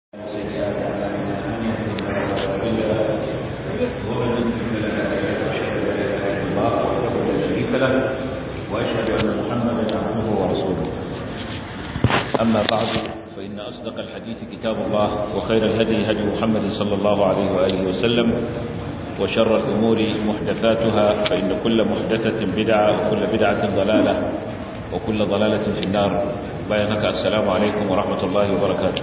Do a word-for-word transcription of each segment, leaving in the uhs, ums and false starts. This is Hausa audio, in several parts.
سيئات أعمالنا من يهده الله فلا مضل له ومن يضلل فلا هادي له وأشهد أن لا إله إلا الله وحده لا شريك له وأشهد أن محمدا عبده ورسوله. أما بعد فإن أصدق الحديث كتاب الله وخير الهدي هدي محمد صلى الله عليه وآله وسلم وشر الأمور محدثاتها فإن كل محدثة بدعة وكل بدعة ضلالة وكل ضلالة في النار. بينك السلام عليكم ورحمة الله وبركاته.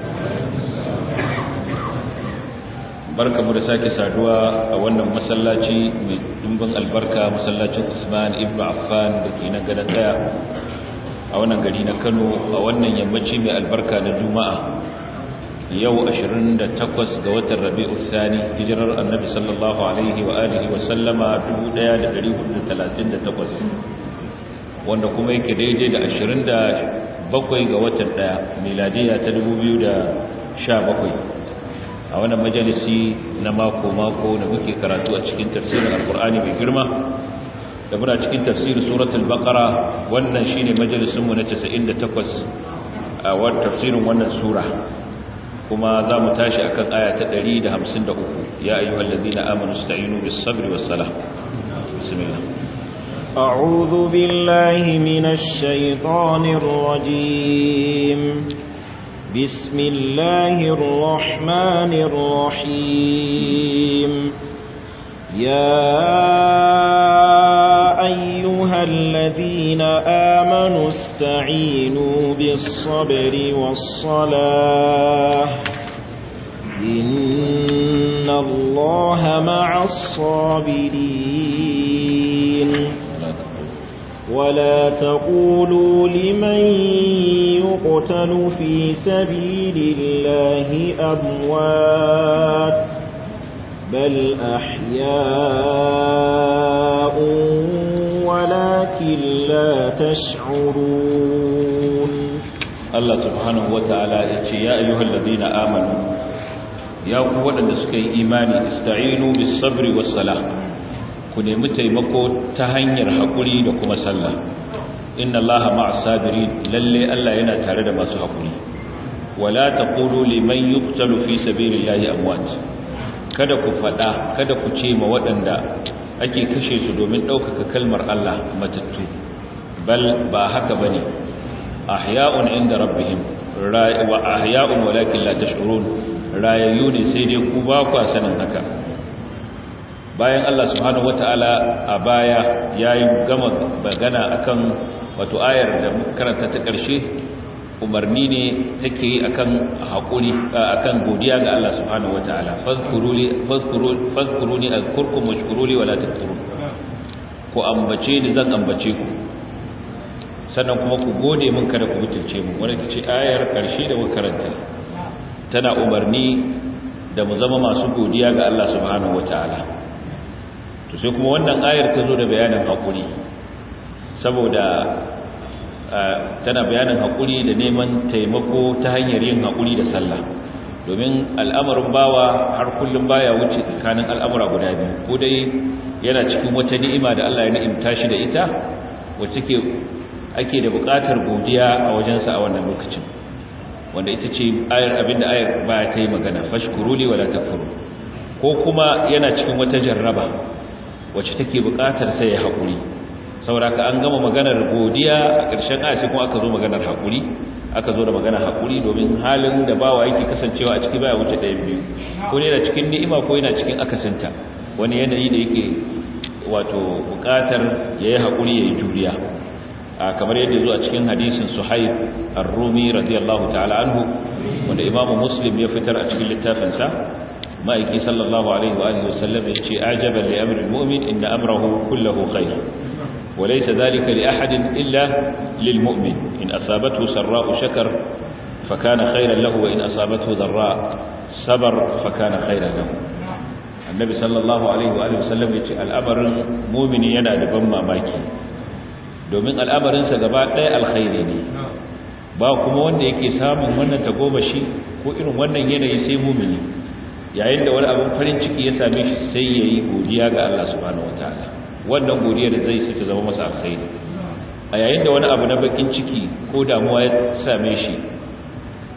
barkamu da sake saduwa a wannan masallaci mai dimbin albarka, masallacin Usman ibn Affan da ke nan gadan daya a wannan gari na Kano a wannan yammaci mai albarka na Juma'a yau ashirin da takwas ga watan Rabiul Thani hijirar Annabi sallallahu alaihi wa alihi wa sallama dubu ɗaya da ɗari hudu da talatin da takwas wanda kuma yake daidai da ashirin da bakwai ga watan ɗaya miladiya ta dubu biyu da sha bakwai a wannan majalisi na mako-mako da muke karatu a cikin tafsirin alkur'ani mai girma da muna cikin tafsirin suratul baqara. wannan shine majalisinmu na casa'in da takwas a wannan tafsirin wannan sura, kuma za mu tashi akan aya ta ɗari da hamsin da uku. ya ayyuhallazina amanu ista'inu bis-sabri was-salah. bismillah. a'udhu billahi minash shaitanir rajim. بسم الله الرحمن الرحيم. يا أيها الذين آمنوا استعينوا بالصبر والصلاة إن الله مع الصابرين. ولا تقولوا لمن يقتل في سبيل الله أموات بل أحياء ولكن لا تشعرون. الله سبحانه وتعالى يا أيها الذين آمنوا يا قوة لسكي إيماني استعينوا بالصبر والصلاة. ku nemi taimako ta hanyar haƙuri da kuma sallah. inna allaha ma'as sabirin, lalle Allah yana tare da masu haƙuri. wala taqulu liman yuqtalu fi sabilillahi amwat, kada ku fada kada ku ce ma waɗanda ake kashe su domin ɗaukaka kalmar Allah matattu. bal ba haka bane, ahya'un inda rabbihim wa ahya'un walakin la tash'urun, rayayyu ne sai dai ku ba ku sanin haka. bayan Allah subhanahu wataala a baya yayi gama magana akan wato ayar da karanta ta ƙarshe, umarni ne take yi akan hakuri akan godiya ga Allah subhanahu wataala. fazkuruni fazkuruni fazkuruni azkurkum washkuruni wala takfurun, ku ambace ni zan ambace ku, sannan kuma ku gode min kada ku butulce mu. wannan ce ayar ƙarshe da muka karanta, tana umarni da mu zama masu godiya ga Allah subhanahu wataala. to sai kuma wannan ayar ta zo da bayanin haƙuri, saboda tana bayanin haƙuri da neman taimako ta hanyar yin haƙuri da sallah. domin al'amarin bawa har kullum baya wuce tsakanin al'amura guda biyu, ko dai yana cikin wata ni'ima da Allah ya ni'imta shi da ita wacce ke ake da buƙatar godiya a wajensa a wannan lokacin, wanda ita ce ayar abinda ayar baya ta yi magana, fashkuruli wala takfuru. ko kuma yana cikin wata jarraba wacce take buƙatar sai ya haƙuri. saboda ka an gama maganar godiya a ƙarshen aya sai kuma aka zo maganar haƙuri, aka zo da maganar haƙuri domin halin da bawa yake kasancewa a ciki baya wuce ɗayan biyu, ko yana cikin ni'ima ko yana cikin akasinta, wani yanayi da yake wato buƙatar ya yi haƙuri ya yi juriya. kamar yadda zo a cikin hadisin Suhaib ar-Rumi radiyallahu ta'ala anhu, wanda Imam Muslim ya fitar a cikin littafinsa. ma'aiki sallallahu alaihi wa alihi wasallam yace ajaban li amri almu'min inna amrahu kulluhu khair wa laysa dhalika li ahadin illa lil mu'min in asabathu sarra'u shakar fa kana khairan lahu wa in asabathu dharra sabar fa kana khairan lahu. annabi sallallahu alaihi wa alihi wasallam yace al'amarin mu'mini yana da ban mamaki, domin al'amarin sa gaba ɗaya alkhairi ne, ba kuma wanda yake samun wannan tagomashi ko irin wannan yanayi sai mu'mini. yayin da wani abin farin ciki ya same shi sai ya yi godiya ga Allah subhanahu wataala, wannan godiya da zai sai ta zama masa alkhairi. a yayin da wani abu na bakin ciki ko damuwa ya same shi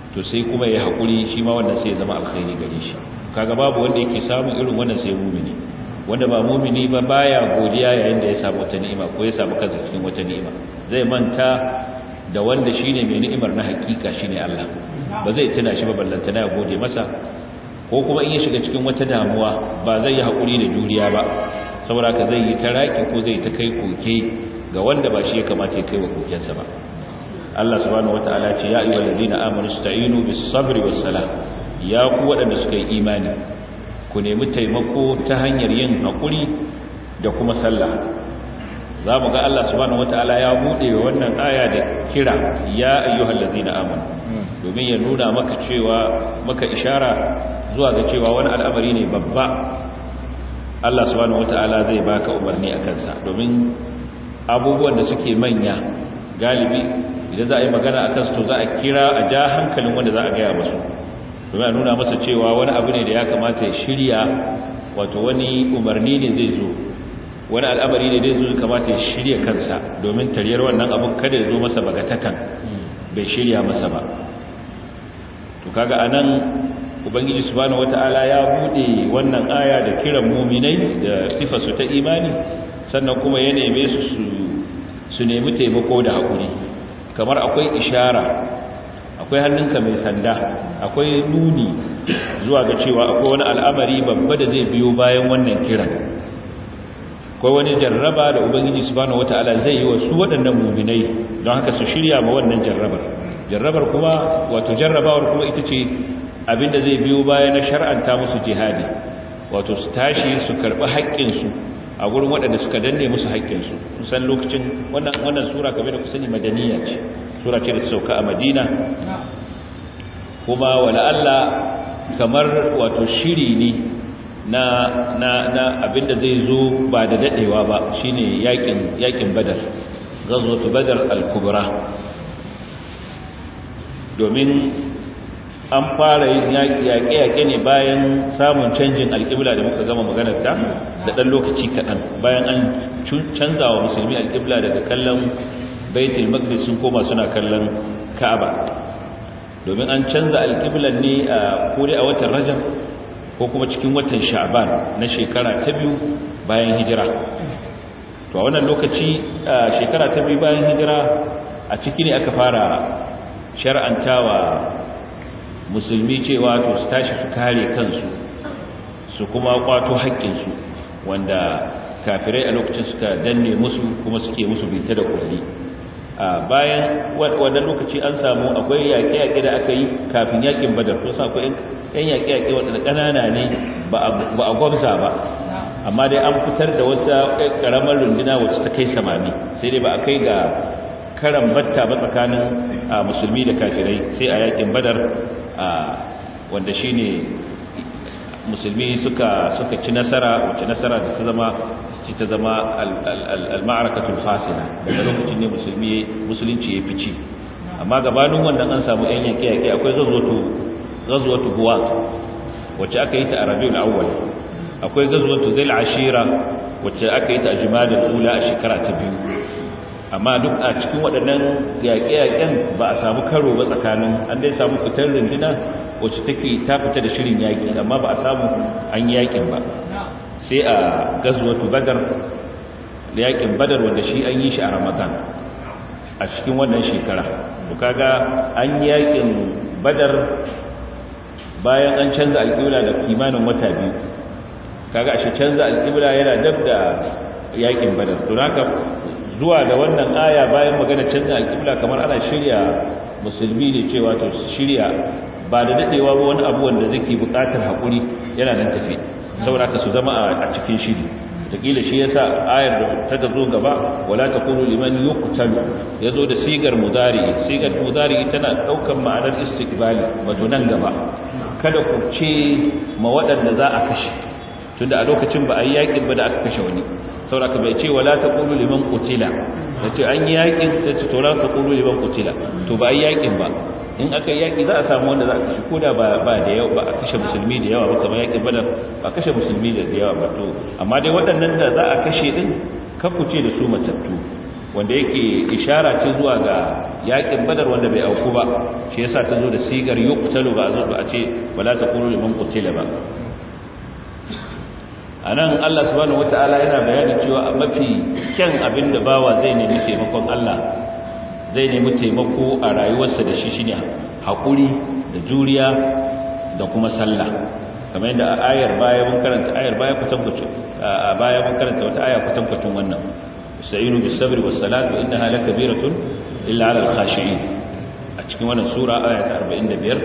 to sai kuma ya haƙuri shi ma wannan sai ya zama alkhairi gare shi. Kaga babu wanda yake samun irin wannan sai mumini, wanda ba mumini ba baya godiya yayin da ya samu wata ni'ima ko ya samu kansa cikin wata ni'ima, zai manta da wanda shine mai ni'imar na hakika shine Allah, ba zai tuna shi ba ballanta na gode masa. Ko kuma in ya shiga cikin wata damuwa ba zai yi haƙuri da juriya ba, saboda ka zai yi taraki ko zai ta kai koke ga wanda ba shi ya kamata ya kai wa kokensa ba. Allah subhanahu wataala ce ya ayyuhal ladina amanu ista'inu bis sabri was salah, ya ku wadanda suka yi imani ku nemi taimako ta hanyar yin hakuri da kuma sallah. Zamu ga Allah subhanahu wataala ya bude wannan aya da kira ya ayyuhal ladina amanu, domin ya nuna maka cewa maka ishara zuwa ga cewa wani al'amari ne babba Allah subhanahu wataala zai baka umarni akan sa, domin abubuwan da suke manya galibi idan za a yi magana a kansu to za a kira a ja hankalin wanda za a gaya masu, domin a nuna masa cewa wani abu ne da ya kamata ya shirya, wato wani umarni ne zai zo, wani al'amari ne zai zo kamata ya shirya kansa domin tariyar wannan abun kada ya zo masa bagatakan bai shirya masa ba. To kaga anan ubangiji subhanahu wataala ya bude wannan aya da kiran mu'minai da sifarsu ta imani, sannan kuma ya neme su su nemi taimako da hakuri. Kamar akwai ishara, akwai hannunka mai sanda, akwai nuni zuwa ga cewa akwai wani al'amari babba da zai biyo bayan wannan kiran. Akwai wani jarraba da ubangiji subhanahu wataala zai yi wa su waɗannan mu'minai, don haka su shirya ma wannan jarrabar. Jarrabar kuma wato jarrabawar kuma ita ce abinda zai biyo bayan na shar'anta musu jihadi, wato su tashi su karɓi haƙƙinsu a gurin waɗanda suka danne musu haƙƙinsu. Kusan lokacin wannan wannan sura kamar da kusani madaniya ce, sura ce da ta sauka a Madina, kuma wala Allah kamar wato shiri ne na na na abinda zai zo ba da dadewa ba, shine yakin yakin Badar, ghazwatu Badar al-Kubra. Domin an fara yin yaƙe-yaƙe ne bayan samun canjin alƙibla da muka gama maganar ta da ɗan lokaci kaɗan, bayan an canza wa musulmi alƙibla daga kallon Baitul Maqdis sun koma suna kallon Ka'aba. Domin an canza alƙiblan ne a kore a watan Rajab ko kuma cikin watan Sha'ban na shekara ta biyu bayan hijira. To a wannan lokaci shekara ta biyu bayan hijira a ciki ne aka fara shar'antawa musulmi cewa to su tashi su kare kansu su kuma kwato haƙƙinsu wanda kafirai a lokacin suka danne musu kuma suke musu bita da kulli. A bayan wannan lokaci an samu akwai yaƙe-yaƙe da aka yi kafin yaƙin Badar, ko sa akwai ƴan yaƙe-yaƙe waɗanda ƙanana ne ba a gwamza ba, amma dai an fitar da wata ƙaramar runduna wacce ta kai samani, sai dai ba a kai ga karan batta ba tsakanin musulmi da kafirai sai a yaƙin Badar, wanda shine musulmi suka suka ci nasara, wacce nasara da ta zama ci ta zama al-ma'arakatul fasila. Daga lokacin ne musulmi musulunci ya fice, amma gabanin wannan an samu yan yake yake. Akwai gazwatu gazwatu Buwat wacce aka yi ta a Rabiul Awwal, akwai gazwatu Dhil Ashira wacce aka yi ta a Jumadal Ula a shekara ta biyu. Amma duk a cikin waɗannan yaƙe-yaƙen ba a samu karo ba tsakanin, an dai samu fitar runduna wacce take ta fita da shirin yaƙi, amma ba a samu an yi yaƙin ba. Sai a gazwatu Badar, da yaƙin Badar wanda shi an yi shi a Ramadan a cikin wannan shekara. To kaga an yi yaƙin Badar bayan an canza alƙibla da kimanin wata biyu. Kaga ashe canza alƙibla yana dab da yaƙin Badar. To haka zuwa da wannan aya bayan magana canza alƙibla kamar ana shirya musulmi ne cewa to shirya ba da dadewa ba wani abu wanda zai buƙatar haƙuri yana nan tafi, saboda ka su zama a cikin shiri. Takila shi yasa ayar da ta zo gaba wala taqulu liman yuqtalu yazo da sigar mudari. Sigar mudari tana daukan ma'anar istiqbali, wato nan gaba. Kada ku ce ma waɗanda za a kashe, tunda a lokacin ba a yi yaƙin ba da aka kashe wani, saboda bai ce wala taqulu liman qutila, yace an yi yakin sai ce to la taqulu liman qutila, to ba yi yakin ba. In aka yaki za a samu wanda za a kashe, koda ba ba da yawa ba a kashe musulmi da yawa ba, kamar yakin Badar ba kashe musulmi da yawa ba. To amma dai waɗannan da za a kashe din kafuce da su matattu, wanda yake ishara ce zuwa ga yakin badar wanda bai auku ba shi yasa ta zo da sigar yuqtalu ba a ce wala taqulu liman qutila ba. anan Allah subhanahu wataala yana bayani cewa mafi kyan abinda bawa zai nemi taimakon Allah zai nemi taimako a rayuwarsa da shi shine hakuri da juriya da kuma sallah, kamar yadda a ayar baya mun karanta ayar baya kutankucin a baya mun karanta wata aya kutankucin wannan sa'inu bis sabri was salat wa innaha lakabiratun illa 'ala al-khashi'in. a cikin wannan sura aya ta arba'in da biyar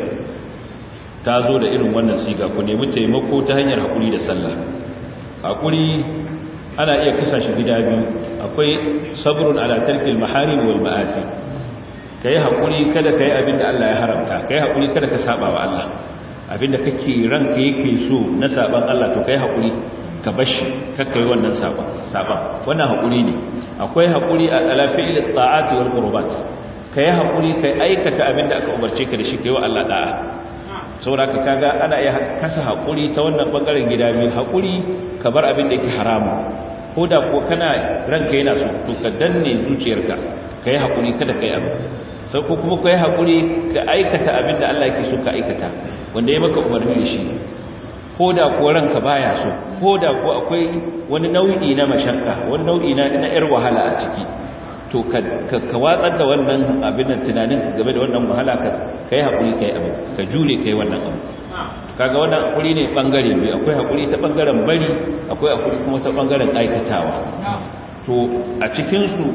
ta zo da irin wannan siga, ku nemi taimako ta hanyar hakuri da sallah. hakuri ana iya kasa shi gida biyu, akwai sabrun ala tarkil maharim wal ma'asi, kai hakuri kada kai abinda Allah ya haramta, kai hakuri kada ka saba wa Allah, abinda kake ranka yake so na saban Allah to kai hakuri ka bashi kakkai wannan saban saban wannan hakuri ne. akwai hakuri ala fi'l at-ta'ati wal qurbat, kai hakuri kai aikata abinda aka umarce ka da shi kai wa Allah da'a. saboda ka kaga ana iya kasa hakuri ta wannan bangaren gida biyu, hakuri ka bar abinda yake haramu ko da ko kana ranka yana so to ka danne zuciyarka kai hakuri kada kai abu, sai ko kuma kai hakuri ka aikata abinda Allah yake so ka aikata wanda ya maka umarni da shi, ko da ko ranka baya so, ko da ko akwai wani nau'i na mashakka, wani nau'i na na yar wahala a ciki, to ka ka watsar da wannan abin nan tunanin game da wannan wahala ka kai hakuri kai abu, ka jure kai wannan abu. kaga wannan hakuri ne bangare biyu, akwai hakuri ta bangaren bari, akwai hakuri kuma ta bangaren aikatawa. to a cikin su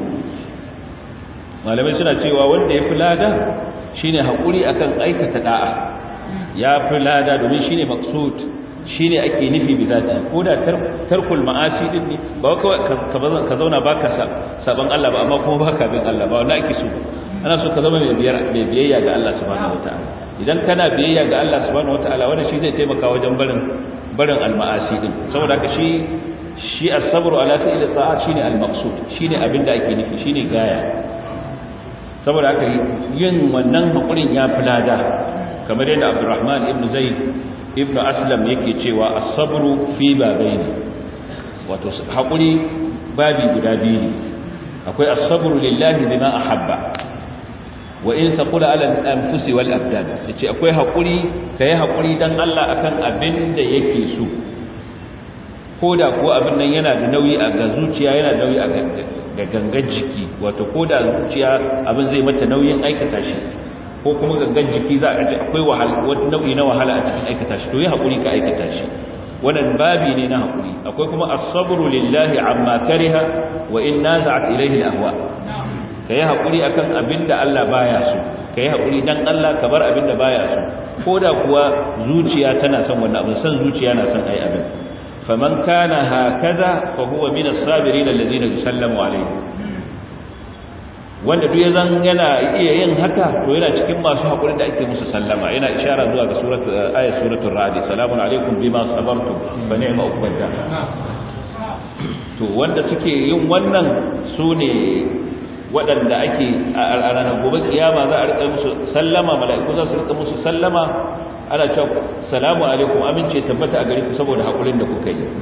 malamai suna cewa wanda ya fi lada shine hakuri akan aikata da'a, ya fi lada domin shine maqsud, shine ake nufi bi zati. ko da tarkul ma'asi din ne ba kawai ka zauna baka saban Allah ba amma kuma baka bin Allah ba, wannan ake so. ana so ka zama mai biyayya ga Allah subhanahu wataala. idan kana biyayya ga Allah subhanahu wataala wannan shi zai taimaka wajen barin barin al-ma'asi din. saboda haka shi shi as-sabru ala fi'l at-ta'at shine al-maqsud, shine abinda ake nufi, shine gaya. saboda haka yin wannan hakurin ya fi lada, kamar yadda Abdurrahman ibn Zaid ibn Aslam yake cewa as-sabru fi babaini, wato hakuri babi guda biyu ne. akwai as-sabru lillahi bima ahabba wa in taqula ala al-anfusi wal abdan, yace akwai hakuri kai hakuri dan Allah akan abin da yake so, koda ko abin nan yana da nauyi a ga zuciya, yana da nauyi a ga gangan jiki, wato koda zuciya abin zai mata nauyin aikata shi, ko kuma gangan jiki za a ji akwai wahala, wani nau'i na wahala a cikin aikata shi, to yi hakuri ka aikata shi. wannan babi ne na hakuri. akwai kuma as-sabru lillahi amma kariha wa in naza'at ilayhi al-ahwa, kai hakuri akan abinda Allah baya so, kai hakuri dan Allah ka bar abinda baya so, koda kuwa zuciya tana son wannan abin, san zuciya na son ai abin. faman kana hakaza fa huwa min as-sabirin alladhina yusallamu alayhi, wanda duk yazan yana iya yin haka to yana cikin masu hakuri da ake musu sallama. yana ishara zuwa ga surat ayat suratul ra'd, salamun alaykum bima sabartum fa ni'ma uqbata. to wanda suke yin wannan sune waɗanda ake a ranar gobe kiyama za a rika musu sallama, mala'iku za su rika musu sallama, ana cewa salamu alaikum, amince tabbata a gare ku saboda hakurin da kuka yi.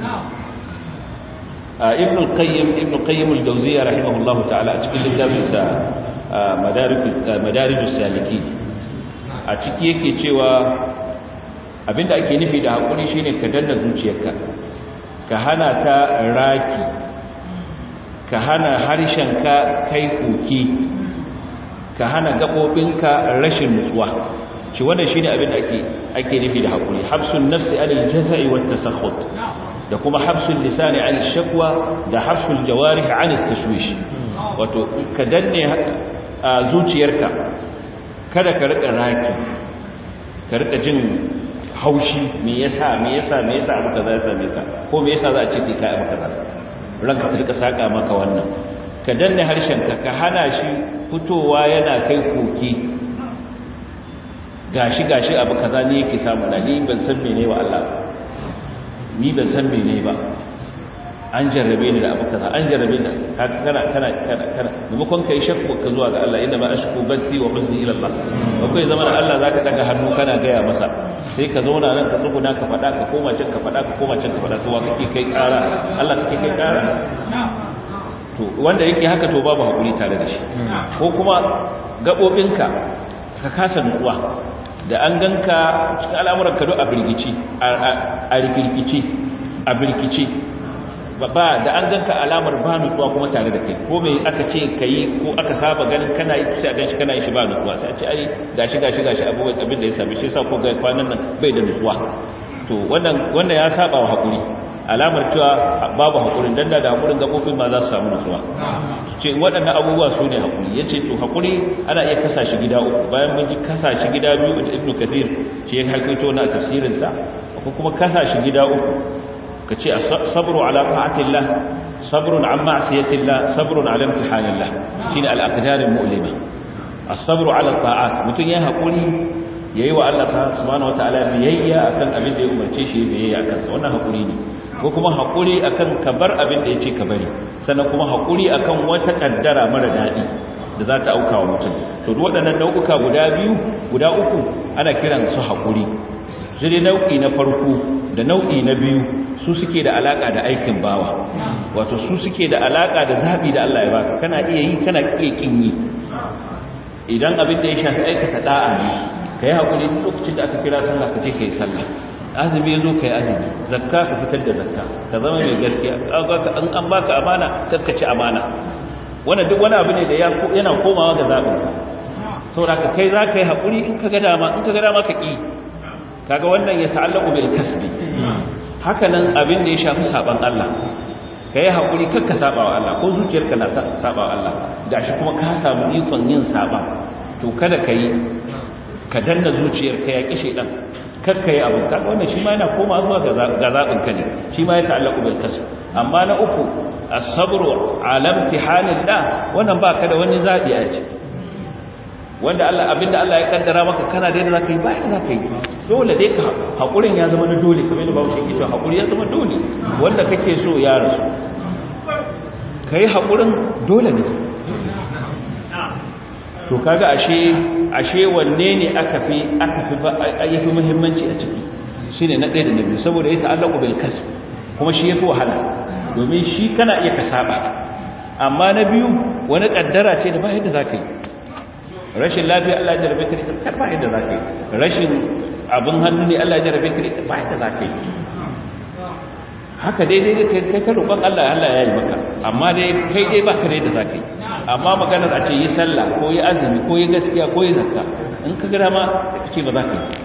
ibn al-qayyim ibn qayyim al-jawziyya rahimahullahu ta'ala a cikin littafin sa madarij madarij as-salikin a ciki yake cewa abinda ake nufi da hakuri shine ka danna zuciyarka, ka hana ta raki, ka hana harshenka kai koki, ka hana gabobinka rashin nutsuwa. shi wannan shine abinda ake ake nufi da hakuri. habsun nafsi anil jazai wat tasakhut, da kuma habsul lisani an shakwa, da habsul jawarih an tashwish. wato ka danne zuciyarka, kada ka rika raki, ka rika jin haushi, me yasa me yasa me yasa abu kaza ya same ka, ko me yasa za a ce kai abu kaza, ranka ta rika saka maka wannan. ka danne harshenka, ka hana shi fitowa yana kai koki, gashi gashi abu kaza ne yake samu na, ni ban san mene wa Allah, ni ban san mene ba, an jarrabe ni da abu kaza, an jarrabe ni kana kana kana kana maimakon kai shakku ka zuwa ga Allah, inna ma ashku bathi wa huzni ila Allah. akwai zaman Allah zaka daga hannu kana gaya masa, sai ka zauna nan ka tsuguna ka fada, ka koma can ka fada, ka koma can ka fada, to wa kake kai kara? Allah kake kai kara? to wanda yake haka to babu hakuri tare da shi ko kuma gabobinka ka kasa nutsuwa da an ganka cikin al'amuran ka do a birgici a rikirkici a birkici ba da an ganka alamar ba nutsuwa kuma tare da kai ko me aka ce kai ko aka saba ganin kana yi sai a ganshi kana yi shi ba nutsuwa sai a ce ai gashi gashi gashi abubuwan abin da ya same shi yasa ko ga kwanan nan bai da nutsuwa to wannan wannan ya saba wa hakuri alamar cewa babu hakurin dan da hakurin gabobin ma za su samu nutsuwa ce waɗannan abubuwa su ne hakuri yace to hakuri ana iya kasa shi gida uku bayan mun ji kasa shi gida biyu da Ibn Kathir shi ya halkaito na tafsirin sa ko kuma kasa shi gida uku kace as-sabru ala ta'atillah sabrun an ma'siyatillah sabrun ala imtihanillah shine al-aqdar al-mu'lima as-sabru ala ta'at mutun ya hakuri yayi wa Allah subhanahu wataala biyayya akan abin da ya umarce shi biyayya akan sa wannan hakuri ne ko kuma hakuri akan kabar abin da yace ka bari sannan kuma hakuri akan wata kaddara mara dadi da za ta auka wa mutum to duk waɗannan nau'uka guda biyu guda uku ana kiran su hakuri sai nau'i na farko da nau'i na biyu su suke da alaka da aikin bawa wato su suke da alaka da zabi da Allah ya baka kana iya yi kana iya kin yi idan abin da ya shafi aikata da'a ne kai hakuri lokacin da aka kira sallah ka je kai sallah azumi yazo kai azumi zakka ka fitar da zakka ka zama mai gaskiya kaga an an baka amana kakka ci amana wannan duk wani abu ne da yana komawa ga zabin ka saboda ka kai za ka yi hakuri in ka ga dama in ka ga dama ka ki kaga wannan ya ta'allaqu bil kasbi haka nan abin da ya shafi saban Allah kai hakuri kakka saba wa Allah ko zuciyarka na saba wa Allah gashi kuma ka samu ikon yin saba to kada kai ka danna zuciyarka ya kishi dan kakka yi abu kaga wannan shi ma yana koma zuwa ga zabin ka ne shi ma ya ta'allaqu bil kasb amma na uku as-sabru ala imtihanillah wannan ba ka da wani zabi a ce wanda Allah abinda Allah ya kaddara maka kana da yadda zaka yi ba yadda zaka yi dole dai ka hakurin ya zama na dole kamar yadda bawo shi ke hakuri ya zama dole wanda kake so ya rasu kai hakurin dole ne to kaga ashe ashe wanne ne aka fi aka fi yafi muhimmanci a ciki shine na ɗaya da na biyu saboda ya ta'allaqu bil kasb kuma shi yafi wahala domin shi kana iya kasaba amma na biyu wani kaddara ce da ba yadda zaka yi rashin lafiya Allah ya jarabe ka da ba yadda zaka yi rashin abin hannu ne Allah ya jarabe ka da ba yadda zaka yi haka daidai dai kai kai ka roƙon Allah Allah ya yi maka amma dai kai dai baka da yadda zaka yi amma maganar a ce yi sallah ko yi azumi ko yi gaskiya ko yi zakka in ka ga ma kace ba za ka yi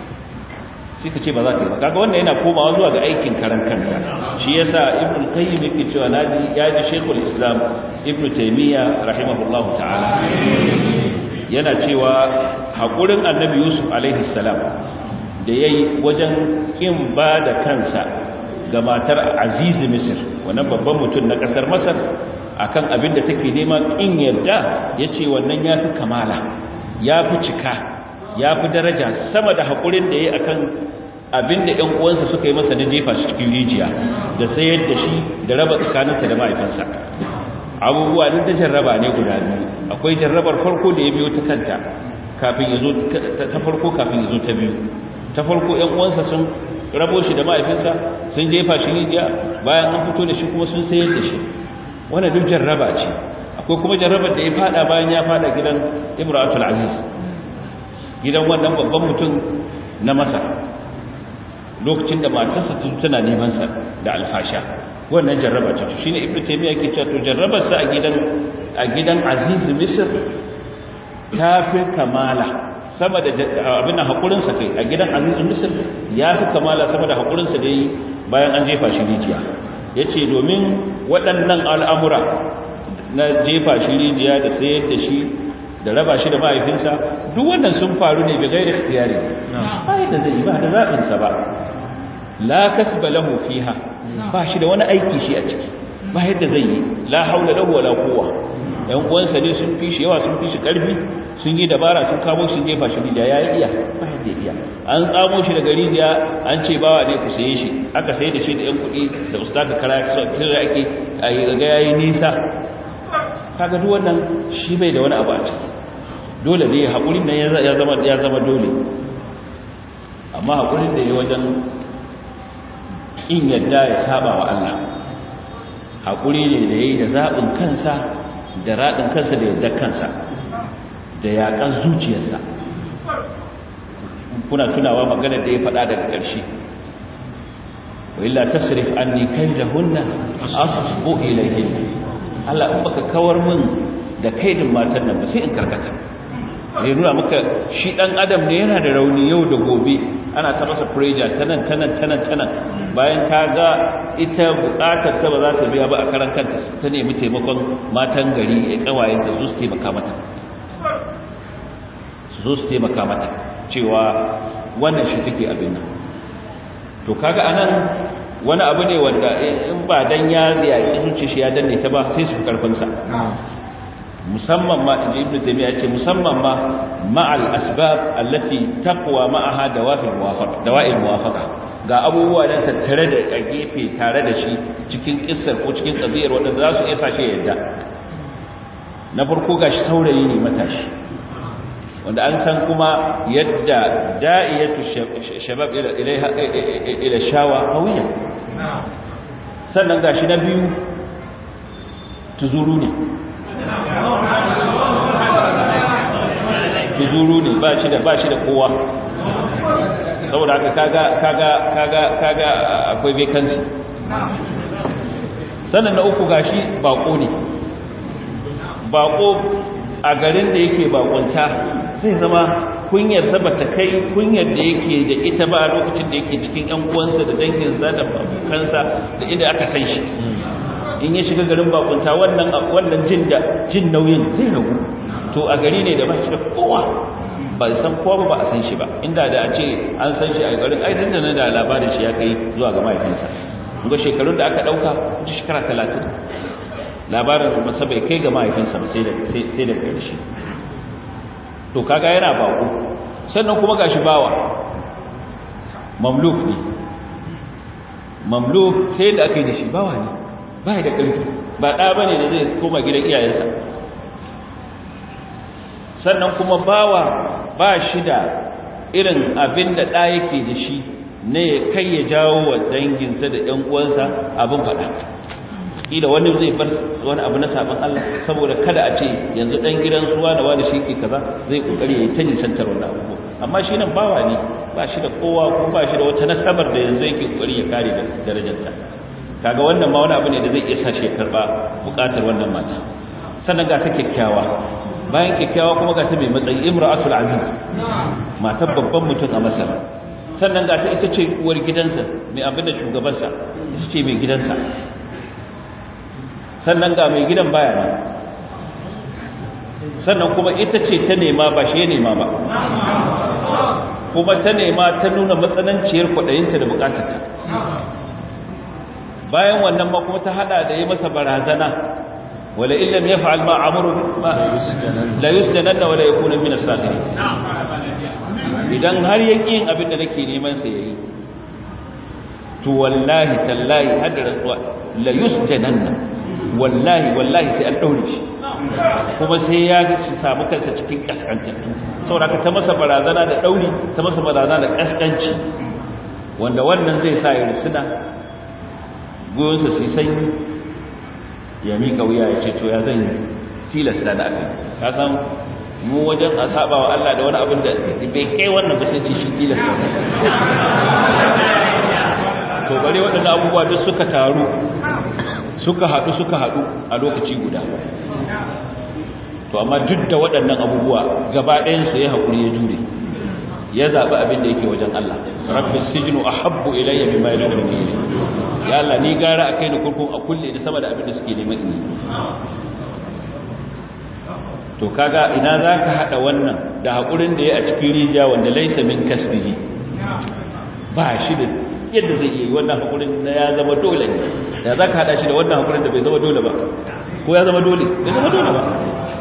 sai ka ce ba za ka yi kaga wannan yana komawa zuwa ga aikin karan kanka shi yasa ibn qayyim yake cewa naji ya ji shaykhul islam ibn taymiya rahimahullahu ta'ala yana cewa hakurin annabi yusuf alaihi salam da yayi wajen kin ba da kansa ga matar aziz misr wannan babban mutum na kasar masar akan abin da take nema in yarda yace wannan yafi kamala yafi cika yafi daraja sama da hakurin da yayi akan abinda ƴan uwansa suka yi masa na jefa shi cikin rijiya da sayar da shi da raba tsakaninsa da mahaifinsa abubuwa din da jarraba ne guda biyu akwai jarrabar farko da ya biyo ta kanta kafin ya zo ta farko kafin ya zo ta biyu ta farko ƴan uwansa sun rabo shi da mahaifinsa sun jefa shi rijiya bayan an fito da shi kuma sun sayar da shi wannan duk jarraba ce akwai kuma jarrabar da ya fada bayan ya fada gidan Imratul Aziz gidan wannan babban mutum na Masar lokacin da matarsa tana neman sa da alfasha wannan jarraba ce shine Ibn Taymiyyah yake cewa to jarrabar sa a gidan a gidan Aziz Misr tafi kamala sama da abin hakurin sa kai a gidan Aziz Misr yafi kamala sama da hakurin sa da yi bayan an jefa shi rijiya yace domin waɗannan al'amura na jefa shi rijiya da sayar da shi da raba shi da mahaifinsa duk wannan sun faru ne bi gairi ikhtiyari ba yadda zai ba da zabin sa ba la kasba lahu fiha ba shi da wani aiki shi a ciki ba yadda zai yi la haula lahu wala quwwa yan uwansa ne sun fi shi yawa sun fi shi karfi sun yi dabara sun kamo shi jefa shi rijiya yayi iya ba yadda iya an tsamo shi daga rijiya an ce bawa ne ku saye shi aka saye da shi da yan kuɗi da ustaka kara kira ake ga yayi nisa kaga duk wannan shi bai da wani abu a ciki dole ne hakurin nan ya zama ya zama dole amma hakurin da ya wajen in yadda ya saba wa Allah haƙuri ne da yayi da zaɓin kansa da raɗin kansa da yadda kansa da yaƙan zuciyarsa. kuna tunawa maganar da ya faɗa daga ƙarshe wa illa tasrif anni kaydahunna asbu ilayhin Allah in baka kawar min da kaidin matan nan ba sai in karkata. ya nuna maka shi dan adam ne yana da rauni yau da gobe ana ta masa pressure tanan tanan tanan tanan bayan ka ga ita bukatar ta ba za ta biya ba a karan kanta ta nemi taimakon matan gari ya kawayen ta su taimaka mata su su taimaka mata cewa wannan shi take abin nan to kaga anan wani abu ne wanda in ba dan ya yaki zuci shi ya danne ta ba sai su karfin sa musamman ma ibn taymiya ce musamman ma ma'al asbab allati taqwa ma'aha dawafil muwafaqa dawa'il muwafaqa ga abubuwa da tattare da a gefe tare da shi cikin kissar ko cikin qadiyar wanda za su iya sace yadda na farko gashi saurayi ne matashi wanda an san kuma yadda da'iyatu shabab ila ilaiha ila shawa qawiya sannan gashi na biyu tuzuru ne tuzuru ne ba shi da ba shi da kowa saboda haka kaga kaga kaga kaga akwai vacancy sannan na uku gashi bako ne bako a garin da yake bakunta zai zama kunyar sa bata kai kunyar da yake da ita ba a lokacin da yake cikin ƴan uwansa da danginsa da kansa da inda aka san shi in ya shiga garin bakunta wannan wannan jin da jin nauyin zai ragu to a gari ne da ba shi da kowa ba san kowa ba a san shi ba inda da a ce an san shi a garin ai dan da labarin shi ya kai zuwa ga mahaifinsa kuma shekarun da aka dauka shekara talatin labarin masa bai kai ga mahaifinsa ba sai da sai da karshe to kaga yana bako sannan kuma gashi bawa mamluk ne mamluk sai da aka yi da shi bawa ne ba da ƙarfi ba ɗa ba ne da zai koma gidan iyayensa sannan kuma bawa ba shi da irin abin da ɗa yake da shi ne kai ya jawo wa danginsa da ‘yan uwansa abin faɗa ƙila wani zai bar wani abu na saɓon Allah saboda kada a ce yanzu ɗan gidan suwa da wani shi ke kaza zai ƙoƙari ya yi ta nisantar wannan abu amma shi nan bawa ne ba shi da kowa ko ba shi da wata nasabar da yanzu yake ƙoƙari ya kare da darajarta kaga wannan ma wani abu ne da zai iya sa shi karba bukatar wannan mata sannan ga ta kikkiawa bayan kikkiawa kuma ga ta mai matsayi imra'atul aziz matar babban mutum a Masar sannan ga ta ita ce uwar gidansa mai abin da shugabansa ita ce mai gidansa sannan ga mai gidan baya nan sannan kuma ita ce ta nema ba shi ya nema ba kuma ta nema ta nuna matsananciyar kwaɗayinta da bukatarta bayan wannan ma kuma ta hada da yi masa barazana wala illam yaf'al ma amru la yusjanna wala yakuna min as-sagirin idan har yake yin abin da nake neman sa yayi to wallahi tallahi hadda la yusjanna wallahi wallahi sai an daure shi kuma sai ya samu kansa cikin kaskantattu saboda ta masa barazana da dauri ta masa barazana da kaskanci wanda wannan zai sa ya rusuna goyonsa sai sanyi ya miƙa wuya ya ce to ya zan tilasta da aka ka san mu wajen a saba wa Allah da wani abin da bai kai wannan ba sai ce shi tilasta to bare waɗannan abubuwa duk suka taru suka haɗu suka haɗu a lokaci guda to amma duk da waɗannan abubuwa gaba ɗayan su ya haƙuri ya jure ya zaɓi abin da yake wajen Allah rabbi sijnu ahabbu ilayya mimma yad'unani ilayhi ya Allah ni gara akai ni kurkun a kulle da sama da abin da suke neman ni to kaga ina zaka hada wannan da hakurin da yayi a cikin rija wanda laysa min kasbihi ba shi da yadda zai yi wannan hakurin da ya zama dole ne da zaka hada shi da wannan hakurin da bai zama dole ba ko ya zama dole bai zama dole ba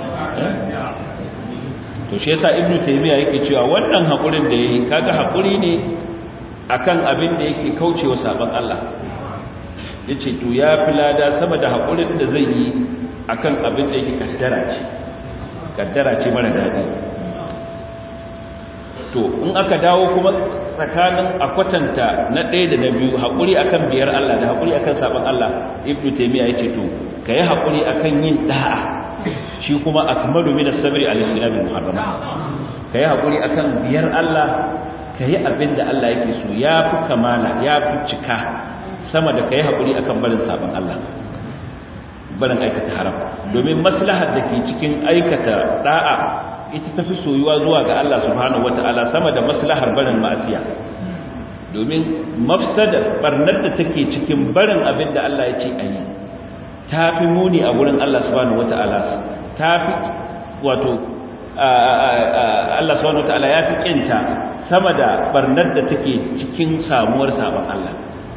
to shi yasa ibnu taymiya yake cewa wannan hakurin da yayi kaga hakuri ne akan abin da yake kaucewa saban Allah yace to ya filada sama da hakurin da zai yi akan abin da yake kaddara ce kaddara ce mara dadi to in aka dawo kuma tsakanin akwatanta na ɗaya da na biyu haƙuri akan biyar Allah da haƙuri akan saban Allah ibnu taymiya yace to kai haƙuri akan yin da'a shi kuma akmalu min as-sabri ala istinabil muharramat kai haƙuri akan biyar Allah kai abinda Allah yake so yafi kamala yafi cika sama da kai haƙuri akan barin saban Allah barin aikata haram domin maslahar da ke cikin aikata da'a ita tafi soyuwa zuwa ga Allah subhanahu wataala sama da maslahar barin ma'asiya domin mafsada barnar da take cikin barin abin da Allah ya ce ayi tafi muni a gurin Allah subhanahu wataala tafi wato Allah subhanahu wataala ya fi kinta sama da barnar da take cikin samuwar sabon Allah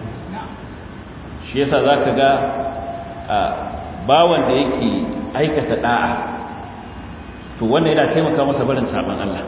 shi yasa zaka ga bawan da yake aikata da'a to wanda yana taimaka masa barin saban Allah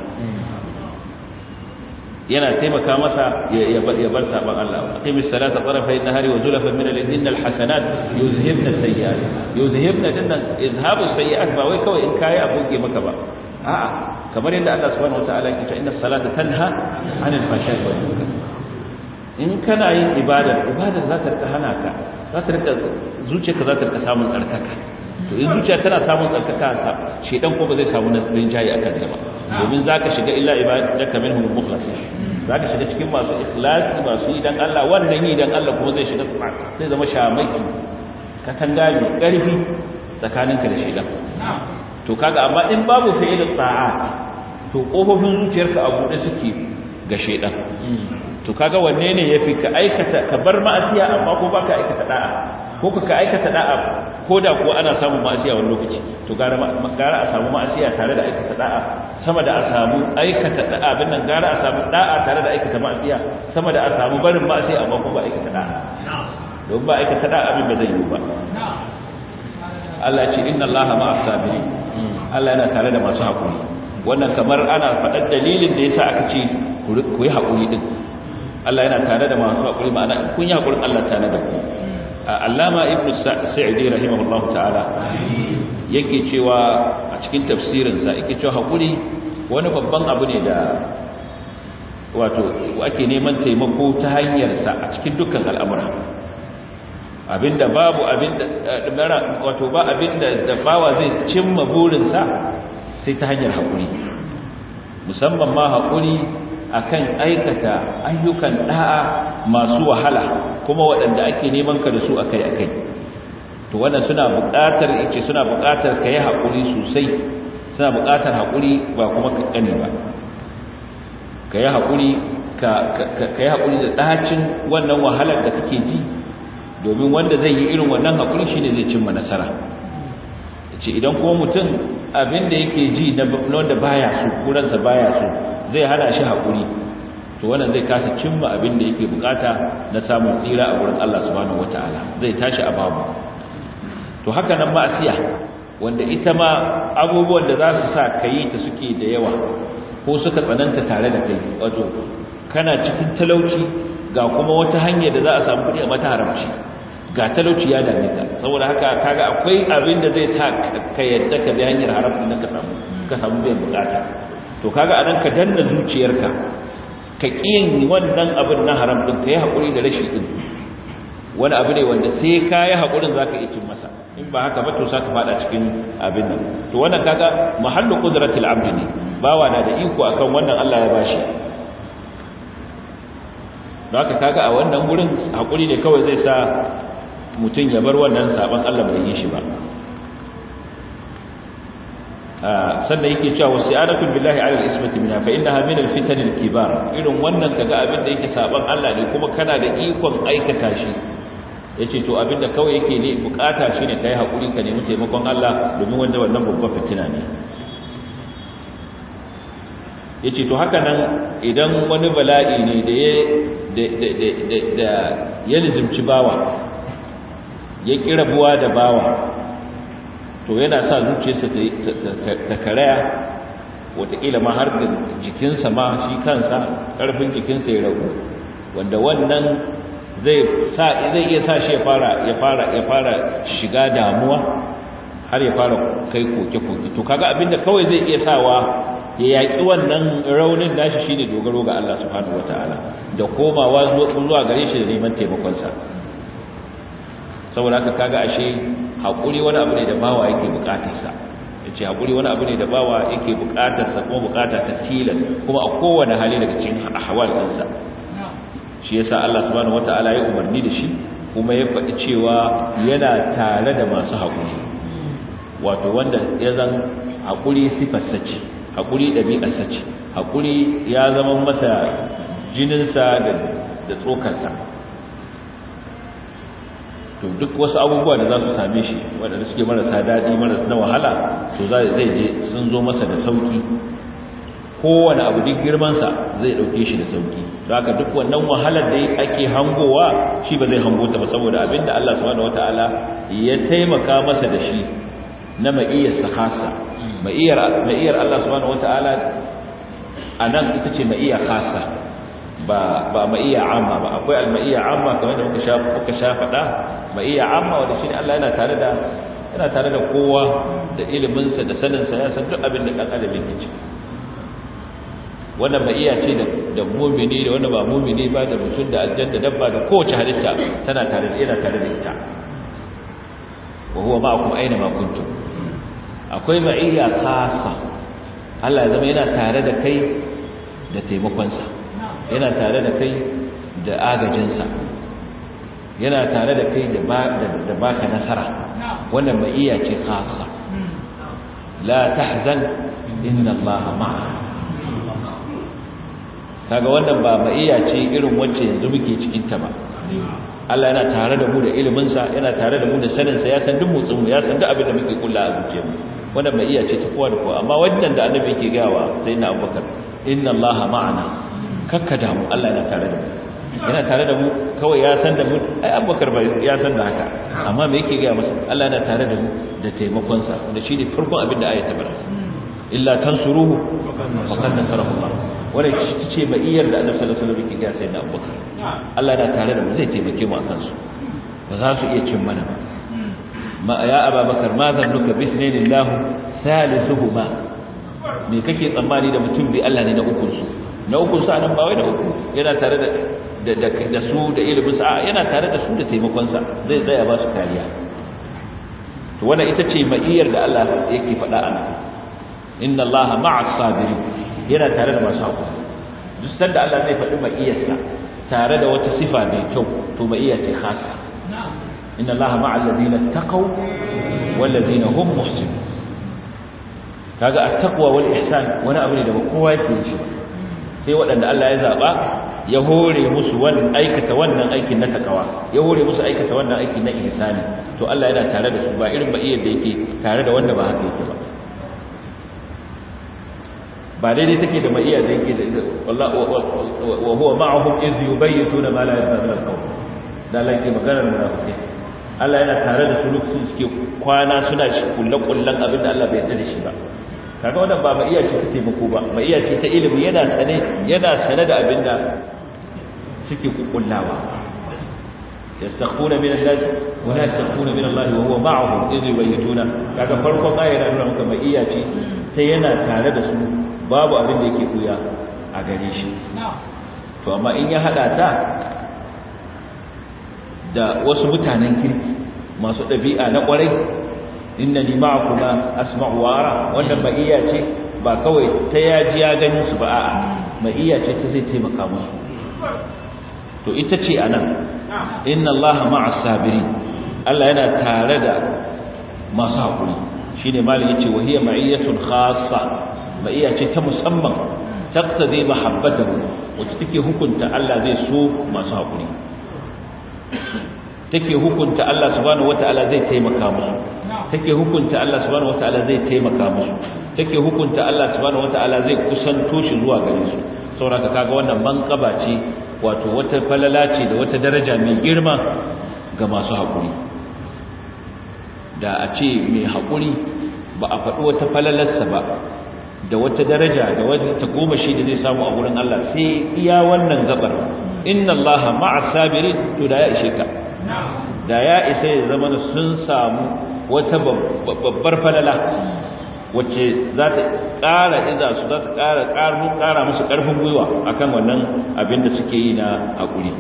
yana taimaka masa ya bar saban Allah aqimis salata tarafay an-nahari wa zulfan min al-inna al-hasanat yuzhibna as-sayyi'at yuzhibna dinnan izhabu as-sayyi'at ba wai kawai in kai abuge maka ba a'a kamar yadda Allah subhanahu wataala yake cewa inna as-salata tanha 'anil fahsha'i wal munkar in kana yin ibada ibada za ta rika hana ka za ta rika zuciyarka za ta rika samun tsarkaka to in zuciya tana samun tsarkaka shedan ko ba zai samu nasarin jayi akan ta ba domin zaka shiga illa ibadaka minhum mukhlasin zaka shiga cikin masu ikhlasi masu yi dan Allah wannan yi dan Allah kuma zai shiga sai zama shamaki katanga mai karfi tsakaninka da shedan to kaga amma in babu fi'il ta'a to kofofin zuciyarka a bude suke ga shedan to kaga wanne ne yafi ka aikata ka bar ma'asiya amma ko baka aikata da'a ko ka aikata da'a ko da kuwa ana samun ma'asiya wani lokaci to gara gara a samu ma'asiya tare da aikata da'a sama da a samu aikata da'a bin nan gara a samu da'a tare da aikata ma'asiya sama da a samu barin ma'asiya amma ko ba aikata da'a don ba aikata da'a abin ba zai yi ba Allah ce inna Allaha ma'as sabirin Allah yana tare da masu hakuri wannan kamar ana faɗar dalilin da yasa aka ce ku yi hakuri din Allah yana tare da masu hakuri ma'ana kun yi hakurin Allah tare da ku Allama Ibn Sa'idi rahimahullahu ta'ala yake cewa a cikin tafsirin sa yake cewa hakuri wani babban abu ne da wato ake neman taimako ta hanyar sa a cikin dukkan al'amura abinda babu abinda wato ba abinda da bawa zai cimma burin sa sai ta hanyar hakuri musamman ma hakuri akan aikata ayyukan da'a masu wahala kuma waɗanda ake neman ka da su akai-akai to wannan suna buƙatar yace suna buƙatar kai hakuri sosai suna buƙatar hakuri ba kuma kankani ba kai hakuri ka kai hakuri da dacin wannan wahalar da kake ji domin wanda zai yi irin wannan hakuri shine zai cimma nasara yace idan kuma mutum abin da yake ji na wanda baya so kuransa baya so zai hana shi haƙuri to wannan zai kasa cimma abin da yake bukata na samun tsira a gurin Allah subhanahu wataala zai tashi a babu to haka nan ma'asiya wanda ita ma abubuwan da za su sa kai ta suke da yawa ko suka tsananta tare da kai wato kana cikin talauci ga kuma wata hanya da za a samu kuɗi a mata haramci ga talauci ya dame ka saboda haka kaga akwai abin da zai sa ka yadda ka bi hanyar haram din ka samu ka samu biyan bukata to kaga anan ka danna zuciyarka ka kiyin wannan abin na haram din kai hakuri da rashi din wani abu ne wanda sai kai hakurin zaka yi cin masa in ba haka ba to saka fada cikin abin nan to wannan kaga mahallu qudratil abd ne bawa na da iko akan wannan Allah ya bashi don haka kaga a wannan gurin hakuri ne kawai zai sa mutun ya bar wannan saban Allah bai yi shi ba sannan yake cewa wasi'anatu billahi ala al-ismati minha fa innaha min al-fitan al-kibar irin wannan kaga abin da yake saban Allah ne kuma kana da ikon aikata shi yace to abin da kawai yake ne bukata shine kai hakuri ka nemi taimakon Allah domin wanda wannan babban fitina ne yace to haka nan idan wani bala'i ne da ya da da ya lizimci bawa ya kirabuwa da bawa to yana sa zuciyarsa ta karaya wataƙila ma har da jikinsa ma shi kansa ƙarfin jikinsa ya ragu wanda wannan zai sa zai iya sa shi ya fara ya fara ya fara shiga damuwa har ya fara kai koke-koke to kaga abinda kawai zai iya sawa ya yaki wannan raunin nashi shine dogaro ga Allah subhanahu wataala da komawa zuwa gare shi da neman taimakon sa saboda haka kaga ashe hakuri wani abu ne da bawa yake bukatar sa yace hakuri wani abu ne da bawa yake bukatar sa kuma bukata ta tilas kuma a kowane hali daga cikin ahwal ɗinsa shi yasa Allah subhanahu wataala ya umarni da shi kuma ya faɗi cewa yana tare da masu hakuri wato wanda ya zan hakuri sifarsa ce hakuri ɗabi'arsa ce hakuri ya zama masa jininsa da da tsokarsa to duk wasu abubuwa da za su same shi waɗanda suke marasa daɗi marasa na wahala to zai je sun zo masa da sauki kowane abu duk girmansa zai ɗauke shi da sauki don haka duk wannan wahalar da ake hangowa shi ba zai hango ta ba saboda abinda Allah subhanahu wataala ya taimaka masa da shi na ma'iyar khassa ma'iyar ma'iyar Allah subhanahu wataala anan ita ce ma'iyar khassa ba ba ma'iyar amma ba akwai al-ma'iyar amma kamar da muka sha muka sha fada ma'iyar amma wanda shine Allah yana tare da yana tare da kowa da ilimin sa da sanin sa ya san duk abin da dan adam yake ciki wannan ma'iya ce da da mu'mini da wanda ba mu'mini ba da mutum da aljanna dabba da kowace halitta tana tare da yana tare da ita wa huwa ma'akum aina ma kuntum akwai ma'iya khassa Allah ya zama yana tare da kai da taimakon sa yana tare da kai da agajin sa yana tare da kai da da baka nasara wannan ma'iya ce khassa la tahzan inna Allah ma'ana kaga wannan ba ma'iya ce irin wacce yanzu muke cikin ta ba Allah yana tare da mu da ilimin sa yana tare da mu da sanin sa ya san duk motsin mu ya san duk abin da muke kulla a zuciyar mu wannan ma'iya ce ta kowa da kowa amma wannan da annabi yake gawa sai na Abubakar inna Allah ma'ana kakka da mu Allah yana tare da mu yana tare da mu kawai ya san da mu ai Abubakar ba ya san da haka amma me yake gaya masa Allah yana tare da mu da taimakon sa da shi ne farkon abin da ayat ta bara illa tansuruhu faqad nasarahu Allah wannan shi ce ma'iyar da Annabi sallallahu alaihi wasallam yake ga sayyidina Abubakar Allah yana tare da mu zai taimake mu akan su ba za su iya cin mana ba ma ya Abubakar ma zannuka bi ithnillahu salisuhuma me kake tsammani da mutum bi Allah ne na uku su na uku sa nan ba wai da uku yana tare da da da su da ilimin sa yana tare da su da taimakon sa zai tsaya ba su kariya to wannan ita ce ma'iyar da Allah yake faɗa ana inna Allaha ma'as sabirin yana tare da masu hakuri duk sanda Allah zai faɗi ma'iyarsa tare da wata sifa mai kyau to ma'iya ce khassa inna Allaha ma'al ladina taqaw wal ladina hum muhsinun kaga at-taqwa wal ihsan wani abu ne da kowa yake yi sai waɗanda Allah ya zaba ya hore musu wannan aikata wannan aikin na takawa ya hore musu aikata wannan aiki na ihsani to Allah yana tare da su ba irin ma'iyar da yake tare da wanda ba haka yake ba ba daidai take da maiya da yake da wallahi wa huwa ma'ahum iz yubayyituna ma la yarda min al-qawl da lake maganar munafiki Allah yana tare da su lokacin suke kwana suna shi kullu-kullan abinda Allah bai yarda da shi ba kaga wannan ba maiya ce ta taimako ba maiya ce ta ilimi yana sane yana sane da abinda suke kukullawa yastakhuna min Allah wa la yastakhuna min Allah wa huwa ma'ahum iz yubayyituna kaga farkon ayar nuna maka maiya ce sai yana tare da su babu abin da yake kuya a gare shi to amma in ya hada ta da wasu mutanen kirki masu dabi'a na kwarai innani ma'akuma asma'u wa ara wannan ma'iya ce ba kawai ta yaji ya ganin su ba a'a ma'iya ce ta zai taimaka musu to ita ce anan inna Allaha ma'as sabirin Allah yana tare da masu hakuri shine malin yace wahiya ma'iyatun khassa ma'iya ce ta musamman taqtadi mahabbatahu wacce take hukunta Allah zai so masu hakuri take hukunta Allah subhanahu wataala zai taimaka musu take hukunta Allah subhanahu wataala zai taimaka musu take hukunta Allah subhanahu wataala zai kusanto shi zuwa gare su saboda kaga wannan manqaba ce wato wata falala ce da wata daraja mai girma ga masu hakuri da a ce mai hakuri ba a faɗi wata falalarsa ba da wata daraja da wata tagomashi da zai samu a gurin Allah sai iya wannan gabar inna Allaha ma'as sabirin to da ya ishe ka da ya isa ya zama sun samu wata babbar falala wacce za ta ƙara iza su za ta ƙara ƙarfin ƙara musu ƙarfin gwiwa akan wannan abin da suke yi na haƙuri.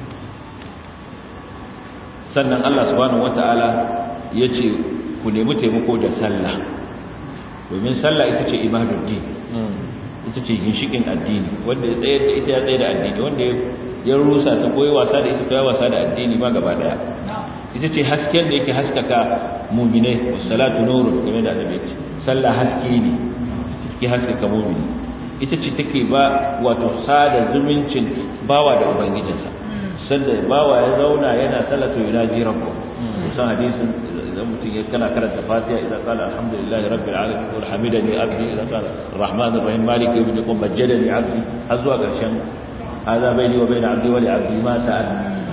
Sannan Allah subhanahu wata'ala ya ce ku nemi taimako da sallah, domin sallah ita ce imaduddin, ita ce ginshikin addini, wanda ya tsayar da ita ya tsayar da addini, wanda ya rusa ta koyi wasa da ita ko ya wasa da addini ba gaba daya. Ita ce hasken da yake haskaka mu'minai, wassalatu nurun, kamar da annabi ce sallah haske ne, take haskaka mu'mini. Ita ce take ba wato sada zumuncin bawa da ubangijinsa, sanda bawa ya zauna yana salatu yunaji rabbuh. Musan hadisin idan mutum ya kana karanta Fatiha, idan qala alhamdulillahi rabbil alamin wa hamidani abdi, idan qala arrahmanir rahim maliki yawmid din majjadani abdi, har zuwa karshen hada baini wa baina abdi wa li abdi ma sa'al.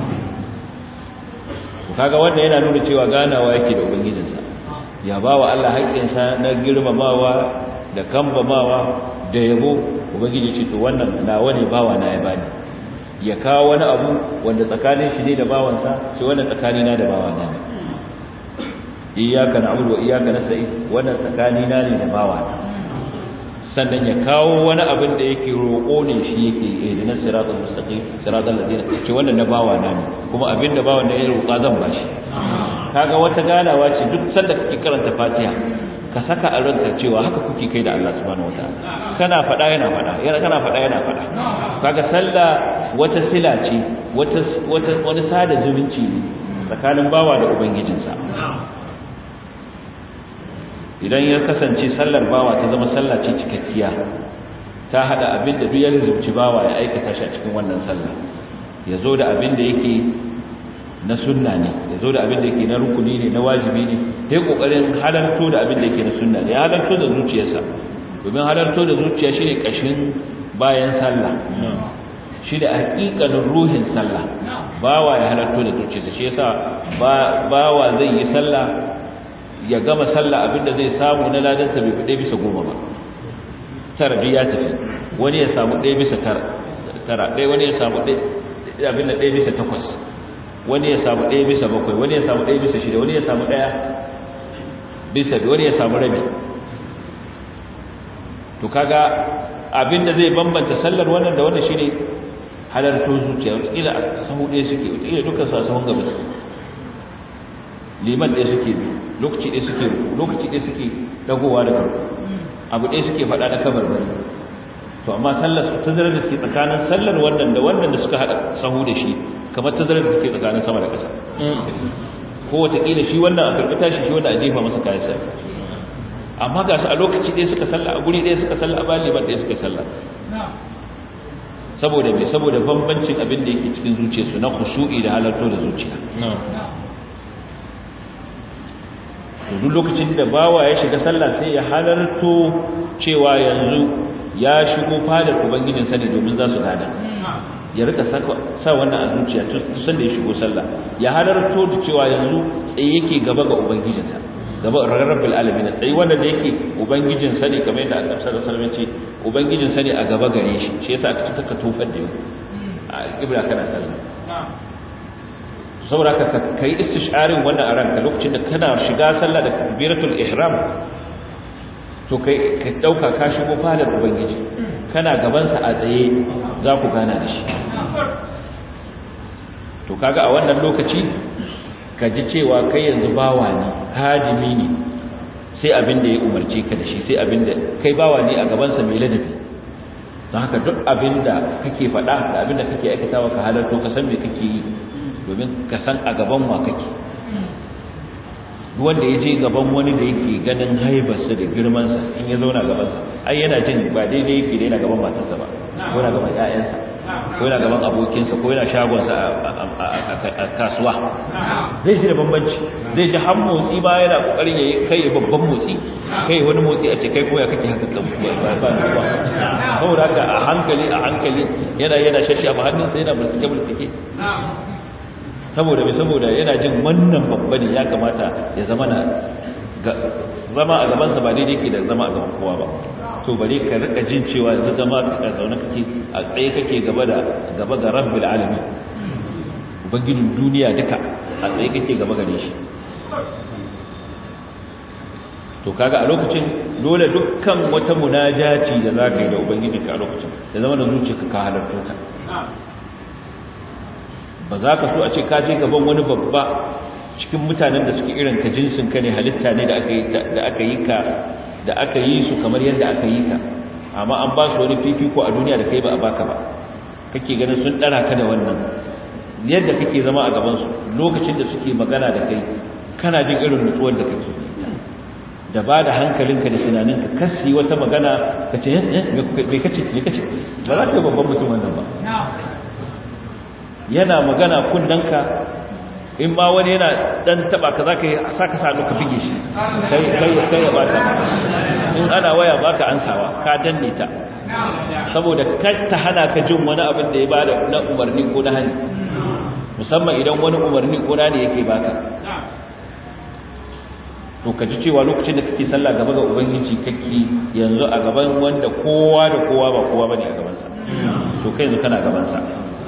Kaga wanda yana nuna cewa ganawa yake da ubangijinsa, ya bawa Allah haƙƙinsa na girmamawa da kambamawa da yabo. Ubangiji ce to wannan nawa ne, bawa na ya bani. Ya kawo wani abu wanda tsakanin shi ne da bawansa, sai wannan tsakanina da bawana ne. Iyyaka na'budu wa iyyaka nasta'in, wannan tsakanina ne da bawana. Sannan ya kawo wani abin da yake roƙo ne shi yake ihdinas siratal mustaqim siratal ladina, ce wannan na bawana ne, kuma abin da bawan da ya roƙa zan bashi. Kaga wata ganawa ce, duk sanda kake karanta Fatiha ka saka a ranka cewa haka kuke kai da Allah subhanahu wataala, kana faɗa yana faɗa, yana kana faɗa yana faɗa. Kaga sallah wata sila ce, wata wata wani sada zumunci tsakanin bawa da ubangijinsa. Idan ya kasance sallar bawa ta zama sallah ce cikakkiya, ta hada abin da duk ya zuci bawa ya aikata shi a cikin wannan sallah, ya zo da abin da yake na sunna ne, ya zo da abin da yake na rukuni ne, na wajibi ne, sai kokarin halarto da abin da yake na sunna ne, ya halarto da zuciyarsa, domin halarto da zuciya shine kashin bayan sallah, shi da haƙiƙanin ruhin sallah. Bawa ya halarto da zuciyarsa, shi yasa bawa zai yi sallah ya gama sallah, abinda zai samu na ladanta bai fi ɗaya bisa goma ba, tara biyu ya tafi, wani ya samu ɗaya bisa tara, ɗaya wani ya samu abin da ɗaya bisa takwas, wani ya samu ɗaya bisa bakwai, wani ya samu ɗaya bisa shida, wani ya samu ɗaya bisa biyu, wani ya samu rabi. To kaga abinda zai bambanta sallar wannan da wannan shine halarto zuciya. Wataƙila a sahu ɗaya suke, wataƙila dukkan su a sahun gaba suke, liman ɗaya suke bi, lokaci ɗaya suke lokaci ɗaya suke dagowa da karku, abu ɗaya suke faɗa na kabar bari. To amma sallar tazarar da suke tsakanin sallar wannan da wannan da suka haɗa sahu da shi kamar tazarar da suke tsakanin sama da ƙasa. Ko wataƙila shi wannan a karɓi tashi, shi wannan a jefa masa kayan sa. Amma ga su a lokaci ɗaya suka salla, a guri ɗaya suka salla, a bayan liman ɗaya suka salla. Saboda me? Saboda bambancin abin da yake cikin zuciyarsu na khushu'i da halarto da zuciya. Duk lokacin da bawa ya shiga sallah sai ya halarto cewa yanzu ya shigo fadar ubangijin sa ne, domin za su gada. Ya rika sa wannan a zuciya tun san da ya shigo sallah, ya halarto da cewa yanzu tsaye yake gaba ga ubangijin sa, gaba ga rabbil alamin. Tsaye wanda da yake ubangijin sa ne, kamar yadda Annabi sallallahu alaihi wasallam ya ce ubangijin sa ne a gaba gare shi, shi yasa aka cika ka tofar da yau a kibra kana sallah. Saboda ka kai istisharin wannan a ranka lokacin da kana shiga sallah da takbiratul ihram, to kai ka dauka ka shigo fadar ubangiji, kana gaban sa a tsaye, za ku gana da shi. To kaga a wannan lokaci ka ji cewa kai yanzu bawa ne, hadimi ne, sai abin da ya umarce ka da shi, sai abin da kai bawa ne a gaban sa mai ladabi. Don haka duk abin da kake faɗa da abin da kake aikatawa ka halarto, ka san me kake yi, domin ka san a gaban wa kake. Wanda ya je gaban wani da yake ganin haibarsa da girmansa, in ya zauna gabansa, ai yana jin ba daidai yake da yana gaban matarsa ba, ko yana gaban ƴaƴansa, ko yana gaban abokinsa, ko yana shagonsa a kasuwa. Zai ji da bambanci, zai ji har motsi ba yana kokarin ya kai babban motsi, kai wani motsi a ce kai koya kake haka kan ba. Saboda haka a hankali a hankali yana yana shashafa hannunsa, yana mulsike mulsike. Saboda mai saboda yana jin wannan babba ne, ya kamata ya zama na zama a gabansa ba daidai ke da zama a gaban kowa ba. To bare ka rika jin cewa yanzu zama ka zaune kake a tsaye kake gaba da gaba ga rabbil alamin, ubangijin duniya duka, a tsaye kake gaba gare shi. to kaga a lokacin dole dukkan wata munajati da zaka yi da ubangijinka a lokacin da zama da zuciyarka ka halarta ta ba za ka so a ce ka je gaban wani babba cikin mutanen da suke irin ka jinsin ka ne halitta ne da aka yi da aka yi ka da aka yi su kamar yadda aka yi ka amma an ba su wani fifiko a duniya da kai ba a baka ba kake ganin sun dara ka da wannan yadda kake zama a gaban su lokacin da suke magana da kai kana jin irin nutsuwar da kake da ba da hankalinka da tunaninka kasi wata magana ka ce me kace me kace ba za ka babban mutum wannan ba yana magana kunnanka in ma wani yana dan taba ka zaka yi saka sanu ka fige shi kai kai kai ya baka in ana waya baka ansawa ka danne ta saboda kar ta hana ka jin wani abin da ya bada na umarni ko na hani musamman idan wani umarni ko na ne yake baka to ka ji cewa lokacin da kake sallah gaba ga ubangiji kake yanzu a gaban wanda kowa da kowa ba kowa bane a gaban sa to kai yanzu kana gaban sa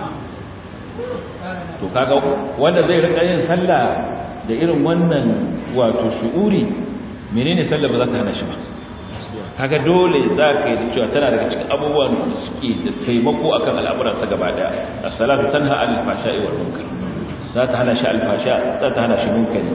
to kaga wanda zai rika yin sallah da irin wannan wato shu'uri menene sallah ba za ta hana shi ba kaga dole za ka yi cewa tana daga cikin abubuwan da suke da taimako akan al'amuran sa gaba daya as-salatu tanha 'anil fahsha'i wal munkar za ta hana shi al-fahsha za ta hana shi munkari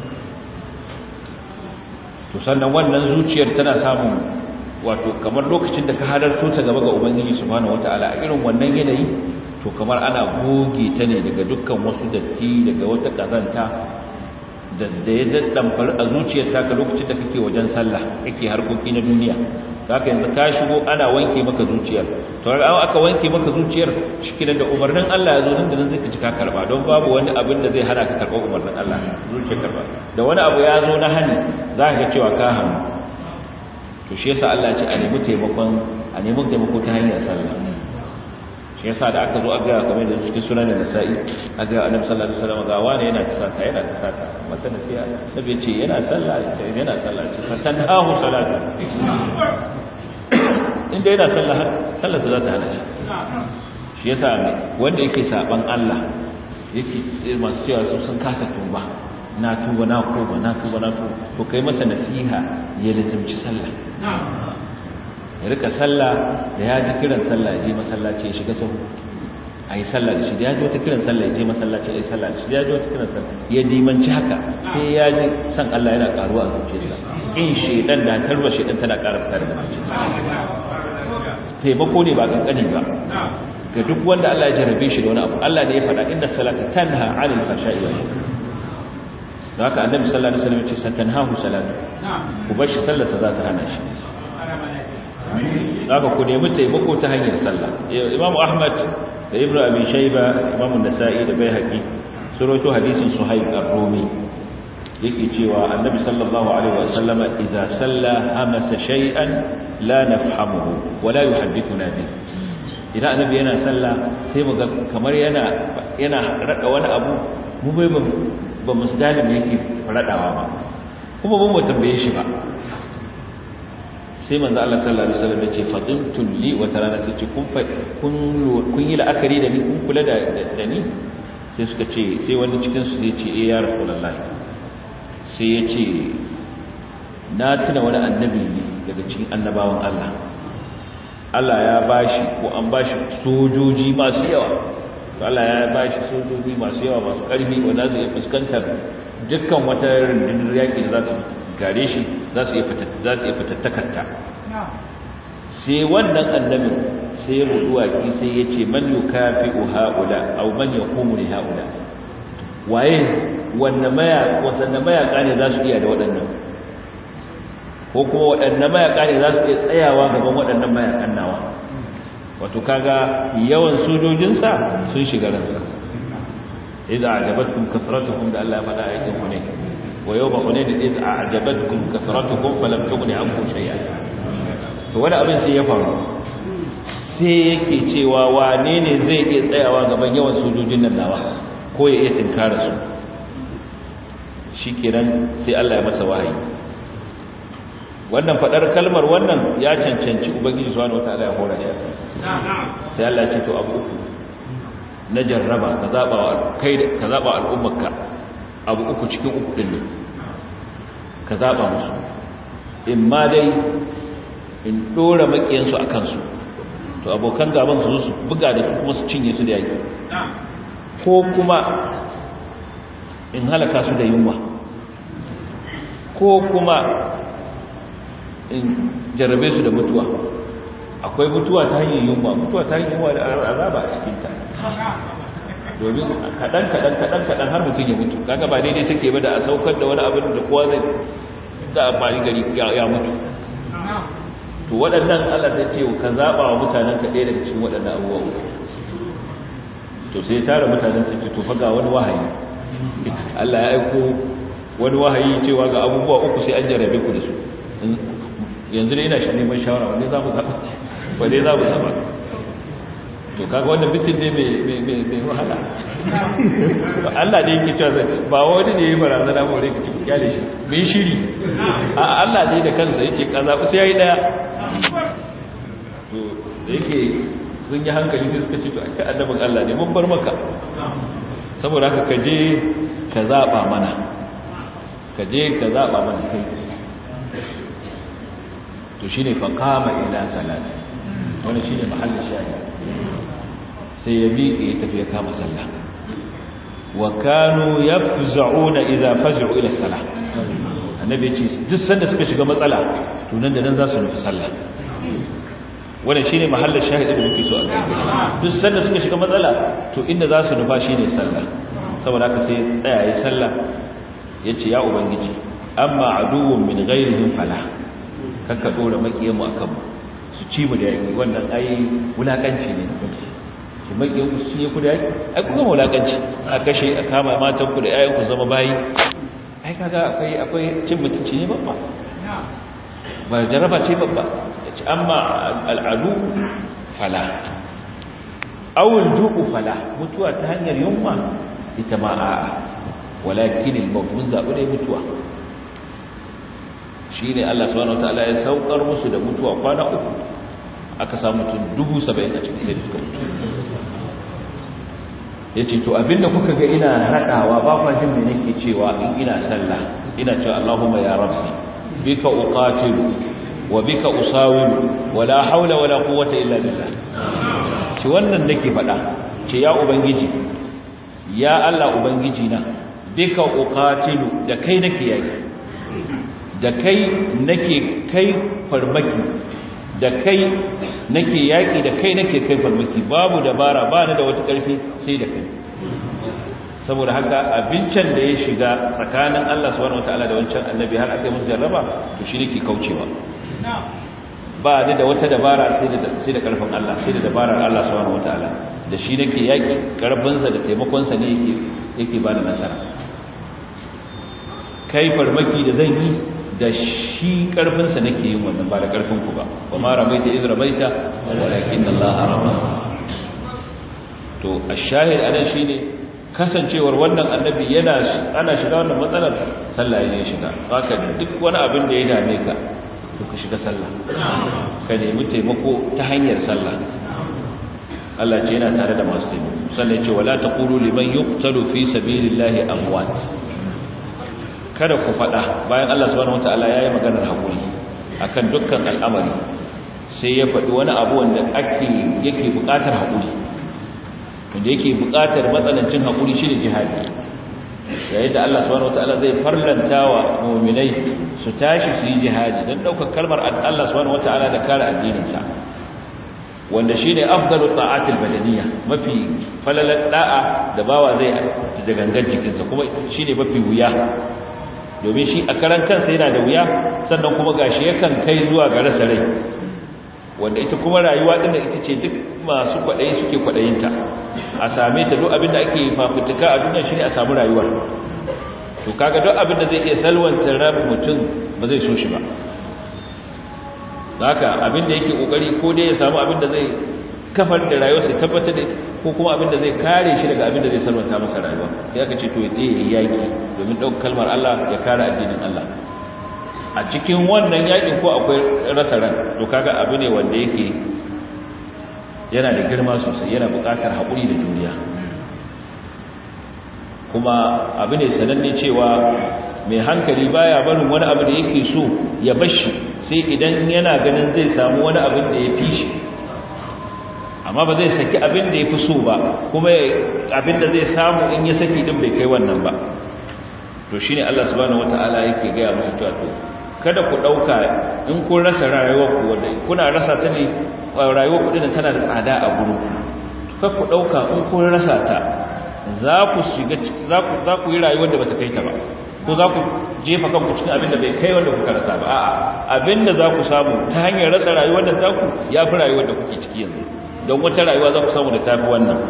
to sannan wannan zuciyar tana samun wato kamar lokacin da ka halarto ta gaba ga ubangiji subhanahu wataala a irin wannan yanayi to kamar ana goge ta ne daga dukkan wasu datti daga wata kazanta da da ya daddamfar a zuciyar taka lokacin da kake wajen sallah kake harkoki na duniya haka yanzu ka shigo ana wanke maka zuciyar to an aka wanke maka zuciyar shikina da umarnin Allah ya zo nan da nan zai ka cika karba don babu wani abin da zai hana ka karba umarnin Allah zuciyar karba da wani abu ya zo na hani za ka ga cewa ka hannu to shi yasa Allah ya ce a nemi taimakon a nemi taimako ta hanyar sallah shi yasa da aka zo aga kamar da cikin sunan Nasa'i aga Annabi sallallahu alaihi wasallam ga wani yana tsaka yana tsaka masa nasiha sabi ce yana sallah yana sallah ce fatanhahu salatu inda yana sallah sallah za ta hana shi shi yasa wanda yake saban Allah yake masu cewa su sun kasa tuba na tuba na koba na tuba na tuba to kai masa nasiha ya lazimci sallah ya rika sallah da ya ji kiran sallah ya je masallaci ya shiga sahu a yi sallah da shi da ya ji wata kiran sallah ya je masallaci ya yi sallah da shi da ya ji wata kiran sallah ya dimanci haka sai ya ji san Allah yana karuwa a zuciyarsa in shedan da tarba shedan tana ƙara fitar da zuciyarsa taimako ne ba kankani ba ga duk wanda Allah ya jarabe shi da wani abu Allah ne ya faɗa inna salata tanha 'anil fahsha'i wal munkar da haka annabi sallallahu alaihi wasallam ya ce satanhahu salatu ku bar shi sallarsa za ta hana shi zaka ku nemi taimako ta hanyar sallah Imam Ahmad da Ibn Abi Shayba Imam Nasa'i da Baihaqi sun rawaito hadisin Suhaib ar-Rumi yake cewa Annabi sallallahu alaihi wasallama idza salla hamasa shay'an la nafhamuhu wa la yuhaddithuna bi idan Annabi yana sallah sai mu ga kamar yana yana rada wani abu mu bai ba mu gane me yake radawa ba kuma mun mu tambaye shi ba sai manzo Allah sallallahu alaihi wasallam ya ce fadintu li wa tarana sai kun kun kun yi la'akari da ni kun kula da da ni sai suka ce sai wani cikin su zai ce eh ya rasulullah sai ya ce na tuna wani annabi ne daga cikin annabawan Allah Allah ya bashi ko an bashi sojoji masu yawa to Allah ya bashi sojoji masu yawa masu karfi wanda zai fuskantar dukkan wata rundunar yaki da za su gare shi za su iya fitattakarta sai wannan annabin sai ya rudu waki sai ya ce man yukafi'u haula aw man yaqumu li haula waye wanne maya wasanne mayaka ne za su iya da waɗannan ko kuma waɗanne mayaka ne za su iya tsayawa gaban waɗannan mayakan nawa wato kaga yawan sojojinsa sun shiga ransa idza ajabatkum kasratukum da Allah ya faɗa a cikin Hunayn ويوم حنين إذ أعجبتكم كثرتكم فلم تغن عنكم شيئا to wani abin sai ya faru sai yake cewa wane ne zai iya tsayawa gaban yawan sojojin nan nawa ko ya iya tinkara su shikenan sai Allah ya masa wahayi wannan fadar kalmar wannan ya cancanci ubangiji subhanahu wataala ya hora shi sai Allah ya ce to abu uku na jarraba ka zaba kai ka zaba al'ummarka abu uku cikin uku din ne ka zaba musu in ma dai in dora makiyansu a kansu to abokan gaban su su buga da su kuma su cinye su da yaki ko kuma in halaka su da yunwa ko kuma in jarabe su da mutuwa akwai mutuwa ta hanyar yunwa mutuwa ta hanyar yunwa da azaba a cikinta domin kaɗan kaɗan kaɗan kaɗan har mutum ya mutu kaga ba daidai take ba da a saukar da wani abin da kowa zai za a fari gari ya mutu to waɗannan Allah ta ce ka zaɓa wa mutanen ka ɗaya daga cikin waɗannan abubuwa to sai tara mutanen ta ce to fa ga wani wahayi Allah ya aiko wani wahayi cewa ga abubuwa uku sai an jarabe ku da su yanzu ne ina shi neman shawara wanne za mu zaɓa wanne za mu zaɓa to kaga wannan bitin ne mai wahala Allah ne yake cewa ba wani ne ya barazana ba wani kake kyale shi mai shiri a Allah ne da kansa yake kaza sai yayi daya to da yake sun yi hankali sai suka ce to kai annabin Allah ne mun bar maka saboda haka ka je ka zaba mana ka je ka zaba mana kai to shine fa qama ila salati wannan shine mahallin shahid sai ya bi ya tafi ya kama sallah wa kanu yafza'una idza faz'u ila salah annabi ya ce duk sanda suka shiga matsala to nan da nan za su nufi sallah wannan shine mahallin shahidi da muke so a kai duk sanda suka shiga matsala to inda za su nufa shine sallah saboda haka sai tsaya yi sallah yace ya ubangiji amma aduwwun min ghayrihim fala kakka dora makiyanmu akan mu su ci mu da yaki wannan ai wulakanci ne ki makiyan ku su yi ku da yaki ai kuma wulakanci a kashe a kama matan ku da yayan ku zama bayi ai kaga akwai akwai cin mutunci ne babba ba jaraba ce babba yace amma al'adu fala aw al-ju'u fala mutuwa ta hanyar yunwa ita ma a'a walakin al-maut mun zabu dai mutuwa shine Allah subhanahu wataala ya saukar musu da mutuwa kwana uku aka samu tun dubu saba'in a cikin sai suka mutu yace to abinda kuka ga ina hadawa ba fa jin me nake cewa in ina sallah ina cewa Allahumma ya rabbi bika uqatilu wa bika usawilu wala hawla wala quwwata illa billah ci wannan nake fada ce ya ubangiji ya Allah ubangiji na bika uqatilu da kai nake yaki da kai nake kai farmaki da kai nake yaki da kai nake kai farmaki babu dabara ba ni da wata karfi sai da kai saboda haka abincin da ya shiga tsakanin Allah subhanahu wataala da wancan annabi har aka yi musu jarraba to shi nake kaucewa ba ni da wata dabara sai da sai da karfin Allah sai da dabarar Allah subhanahu wataala da shi nake yaki karfin sa da taimakon sa ne yake yake ba da nasara kai farmaki da zan yi da shi karfinsa nake yin wannan ba da karfin ku ba wa ma ramaita iz ramaita walakin Allah rama to ash-shahid anan shine kasancewar wannan annabi yana ana shiga wannan matsalar sallah ne shiga haka duk wani abin da ya dame ka to ka shiga sallah ka nemi taimako ta hanyar sallah Allah ce yana tare da masu taimako sallah ce wala taqulu liman yuqtalu fi sabilillahi amwat kada ku faɗa bayan Allah subhanahu wataala yayi maganar hakuri akan dukkan al'amari sai ya faɗi wani abu wanda ake yake buƙatar hakuri wanda yake buƙatar matsalancin hakuri shine jihadi yayin da Allah subhanahu wataala zai farlantawa mu'minai su tashi su yi jihadi dan daukar kalmar Allah subhanahu wataala da kare addinin sa wanda shine afdalu ta'atil badaniyya mafi falalat da'a da bawa zai da gangan jikinsa kuma shine mafi wuya domin shi a karan kansa yana da wuya sannan kuma gashi yakan kai zuwa ga rasa rai wanda ita kuma rayuwa din da ita ce duk masu kwadayi suke kwadayinta a same ta duk abin da ake fafutuka a duniya shine a samu rayuwar to kaga duk abin da zai iya salwanta rabin mutum ba zai so shi ba haka abin da yake kokari ko dai ya samu abin da zai kafar da rayuwarsa tabbatar da ko kuma abin da zai kare shi daga abin da zai salwanta masa rayuwa sai aka ce to yaje yayi yaki domin daukar kalmar Allah ya kare addinin Allah a cikin wannan yakin ko akwai rasa ran to kaga abu ne wanda yake yana da girma sosai yana buƙatar haƙuri da juriya kuma abu ne sananne cewa mai hankali baya barin wani abu da yake so ya bashi sai idan yana ganin zai samu wani abin da ya fi shi, amma ba zai saki abin da ya fi so ba kuma abin da zai samu in ya saki din bai kai wannan ba. To shine Allah subhanahu wataala yake gaya musu cewa to kada ku dauka in kun rasa rayuwar ku wanda kuna rasa ta ne, rayuwar ku din tana da tsada a gurin ku, kada ku dauka in kun rasa ta za ku shiga za ku za ku yi rayuwar da bata kai ta ba, ko za ku jefa kanku cikin abin da bai kai wanda kuka rasa ba. a'a abin da za ku samu ta hanyar rasa rayuwar da taku ya fi rayuwar da kuke ciki yanzu, don wata rayuwa za ku samu da tafi wannan.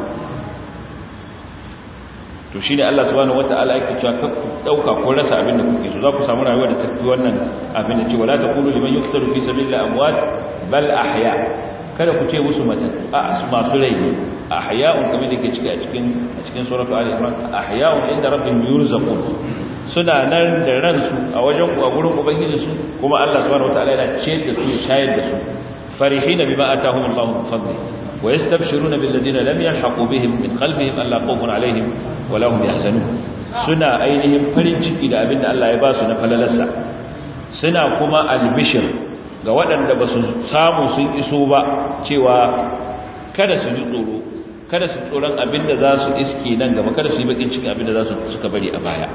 To shine Allah subhanahu wataala yake cewa kar ku dauka ko rasa abin da kuke so, za ku samu rayuwa da tafi wannan abin da ce wala taqulu liman yuqtalu fi sabilillahi amwat bal ahya, kada ku ce musu mata a masu rai ne, ahya'un kamar da yake ciki a cikin a cikin suratul ali imran, ahya'un inda rabbihim yurzaqun, suna nan da ransu a wajen ku a gurin ubangiji su, kuma Allah subhanahu wataala yana ce da su shayar da su, farihina bima atahum Allahu min fadli wa yastabshiruna bil ladina lam yalhaqu bihim min qalbihim alla khawfun alaihim wa lahum yahzanun, suna ainihin farin ciki da abinda Allah ya ba su na falalarsa, suna kuma albishir ga waɗanda ba su samu sun iso ba cewa kada su ji tsoro, kada su tsoron abinda za su iske nan gaba, kada su yi bakin cikin abinda za su suka bari a baya.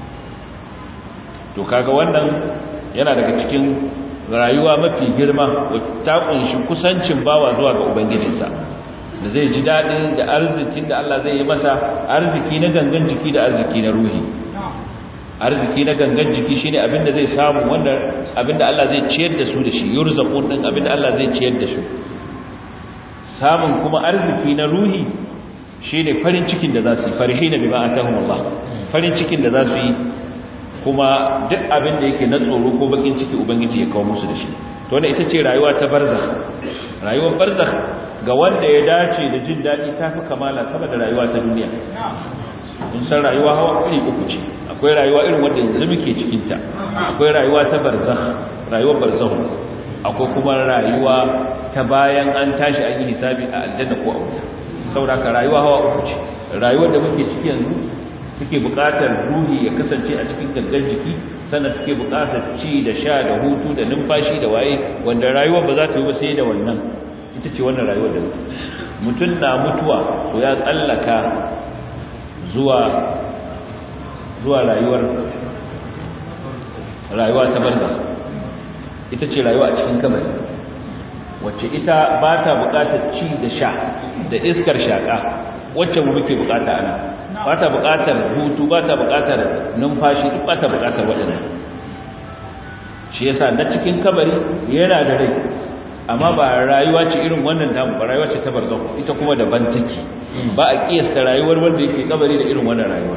To kaga wannan yana daga cikin rayuwa mafi girma wacce ta kunshi kusancin bawa zuwa ga ubangijinsa, da zai ji daɗin da arzikin da Allah zai yi masa, arziki na gangan jiki da arziki na ruhi. Arziki na gangan jiki shine abinda zai samu, wanda abinda Allah zai ciyar da su da shi, yurzaqun din abinda Allah zai ciyar da su. Samun kuma arziki na ruhi shine farin cikin da za su yi, farihina bima atahum Allah, farin cikin da za su yi kuma duk abin da yake na tsoro ko bakin ciki ubangiji ya kawo musu da shi. To wannan ita ce rayuwa ta barzakh. Rayuwar barzakh ga wanda ya dace da jin dadi tafi kamala sama da rayuwa ta duniya. Mun san rayuwa hawa iri uku ce, akwai rayuwa irin wanda yanzu muke cikin ta, akwai rayuwa ta barzakh, rayuwar barzakh, akwai kuma rayuwa ta bayan an tashi an yi hisabi a aljanna ko a wuta. Saboda ka rayuwa hawa uku ce, rayuwar da muke ciki yanzu suke buƙatar ruhi ya kasance a cikin gangan jiki, sannan suke buƙatar ci da sha da hutu da numfashi da waye, wanda rayuwar ba za ta yi ba sai da wannan. Ita ce wannan rayuwar da mutum na mutuwa to ya tsallaka zuwa zuwa rayuwar rayuwa ta barza. Ita ce rayuwa a cikin kabari, wacce ita ba ta buƙatar ci da sha da iskar shaƙa wacce mu muke buƙata ana, ba ta buƙatar hutu, ba ta buƙatar numfashi, duk ba ta buƙatar waɗannan. Shi yasa na cikin kabari yana da rai, amma ba rayuwa ce irin wannan tamu ba, rayuwa ce ta barzakh, ita kuma daban take. Ba a kiyasta rayuwar wanda yake kabari da irin wannan rayuwa.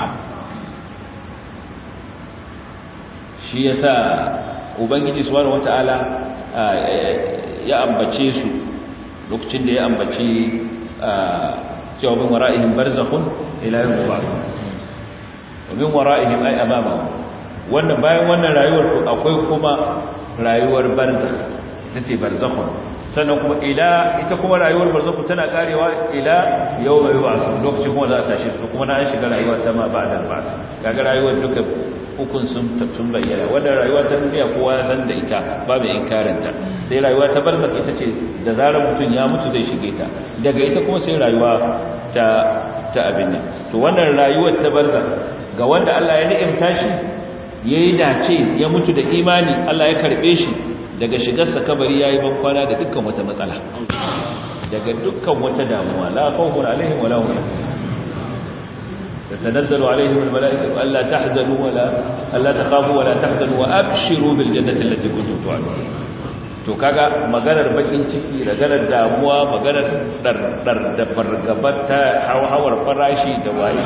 Shi yasa ubangiji subhanahu wataala ya ambace su lokacin da ya ambace cewa min wara'ihim barzakhun ila yawm yub'athun, wa min wara'ihim ay amamahum. Wannan bayan wannan rayuwar to akwai kuma rayuwar barzakh, ita ce barzakhun. Sannan kuma ila ita kuma rayuwar barzakh tana karewa ila yawm yub'athun, lokacin kuma za a tashi su kuma na an shiga rayuwa ta ma ba'da ba'd. Kaga rayuwar duka hukun sun sun bayyana. Wannan rayuwa ta duniya kowa ya san da ita, babu inkarinta. Sai rayuwa ta barzakh ita ce da zarar mutum ya mutu zai shige ta, daga ita kuma sai rayuwa ta ta abin nan. To wannan rayuwar ta barzakh ga wanda Allah ya ni'imta shi, yayi dace ya mutu da imani, Allah ya karbe shi, daga shigarsa kabari yayi ban kwana da dukkan wata matsala, daga dukkan wata damuwa, la khawfun alaihim wala hum تتنزل عليهم الملائكة ألا تحزنوا ولا ألا تخافوا ولا تحزنوا وأبشروا بالجنة التي كنتم توعدون. to kaga maganar bakin ciki, maganar damuwa, maganar dar dar da fargabar ta hawar farashi da waye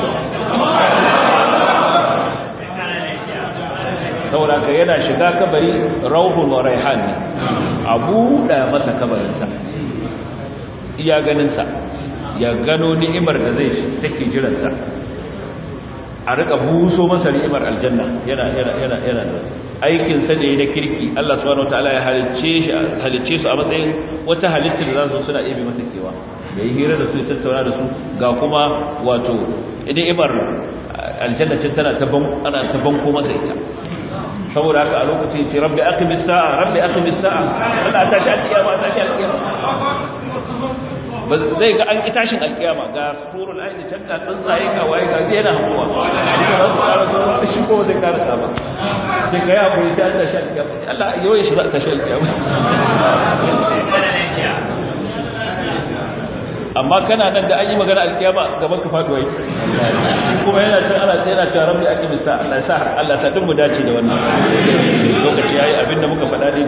saboda ka yana shiga kabari rauhun wa raihan ne, abu da masa kabarinsa iya ganinsa, ya gano ni'imar da zai take jiransa, a rika buso masa ni'imar aljanna yana yana yana yana aikin sa ne na kirki. Allah subhanahu wataala ya halicce shi halicce su a matsayin wata halitta da za su suna ibi masa kewa, yayi hira da su, ya tattauna da su, ga kuma wato ni'imar aljanna ce tana ta ban ana ta banko masa ita saboda haka a lokacin ce rabbi aqimis sa'a rabbi aqimis sa'a Allah ta shi alkiyama ta shi alkiyama ba zai ga an ki tashin alkiyama ga surul aini can ka tsuntsaye ka waye ga yana hakuwa duka za su fara zuwa shi ko zai karasa ba sai ga ya koyi ta tashi alkiyama Allah yau ya shi za ta tashi alkiyama amma kana nan da an yi magana alkiyama gaban ka faduwa yi kuma yana can ana tsaye na taron mai ake bisa Allah sa Allah sa duk mu dace da wannan lokaci yayi abinda muka faɗa ne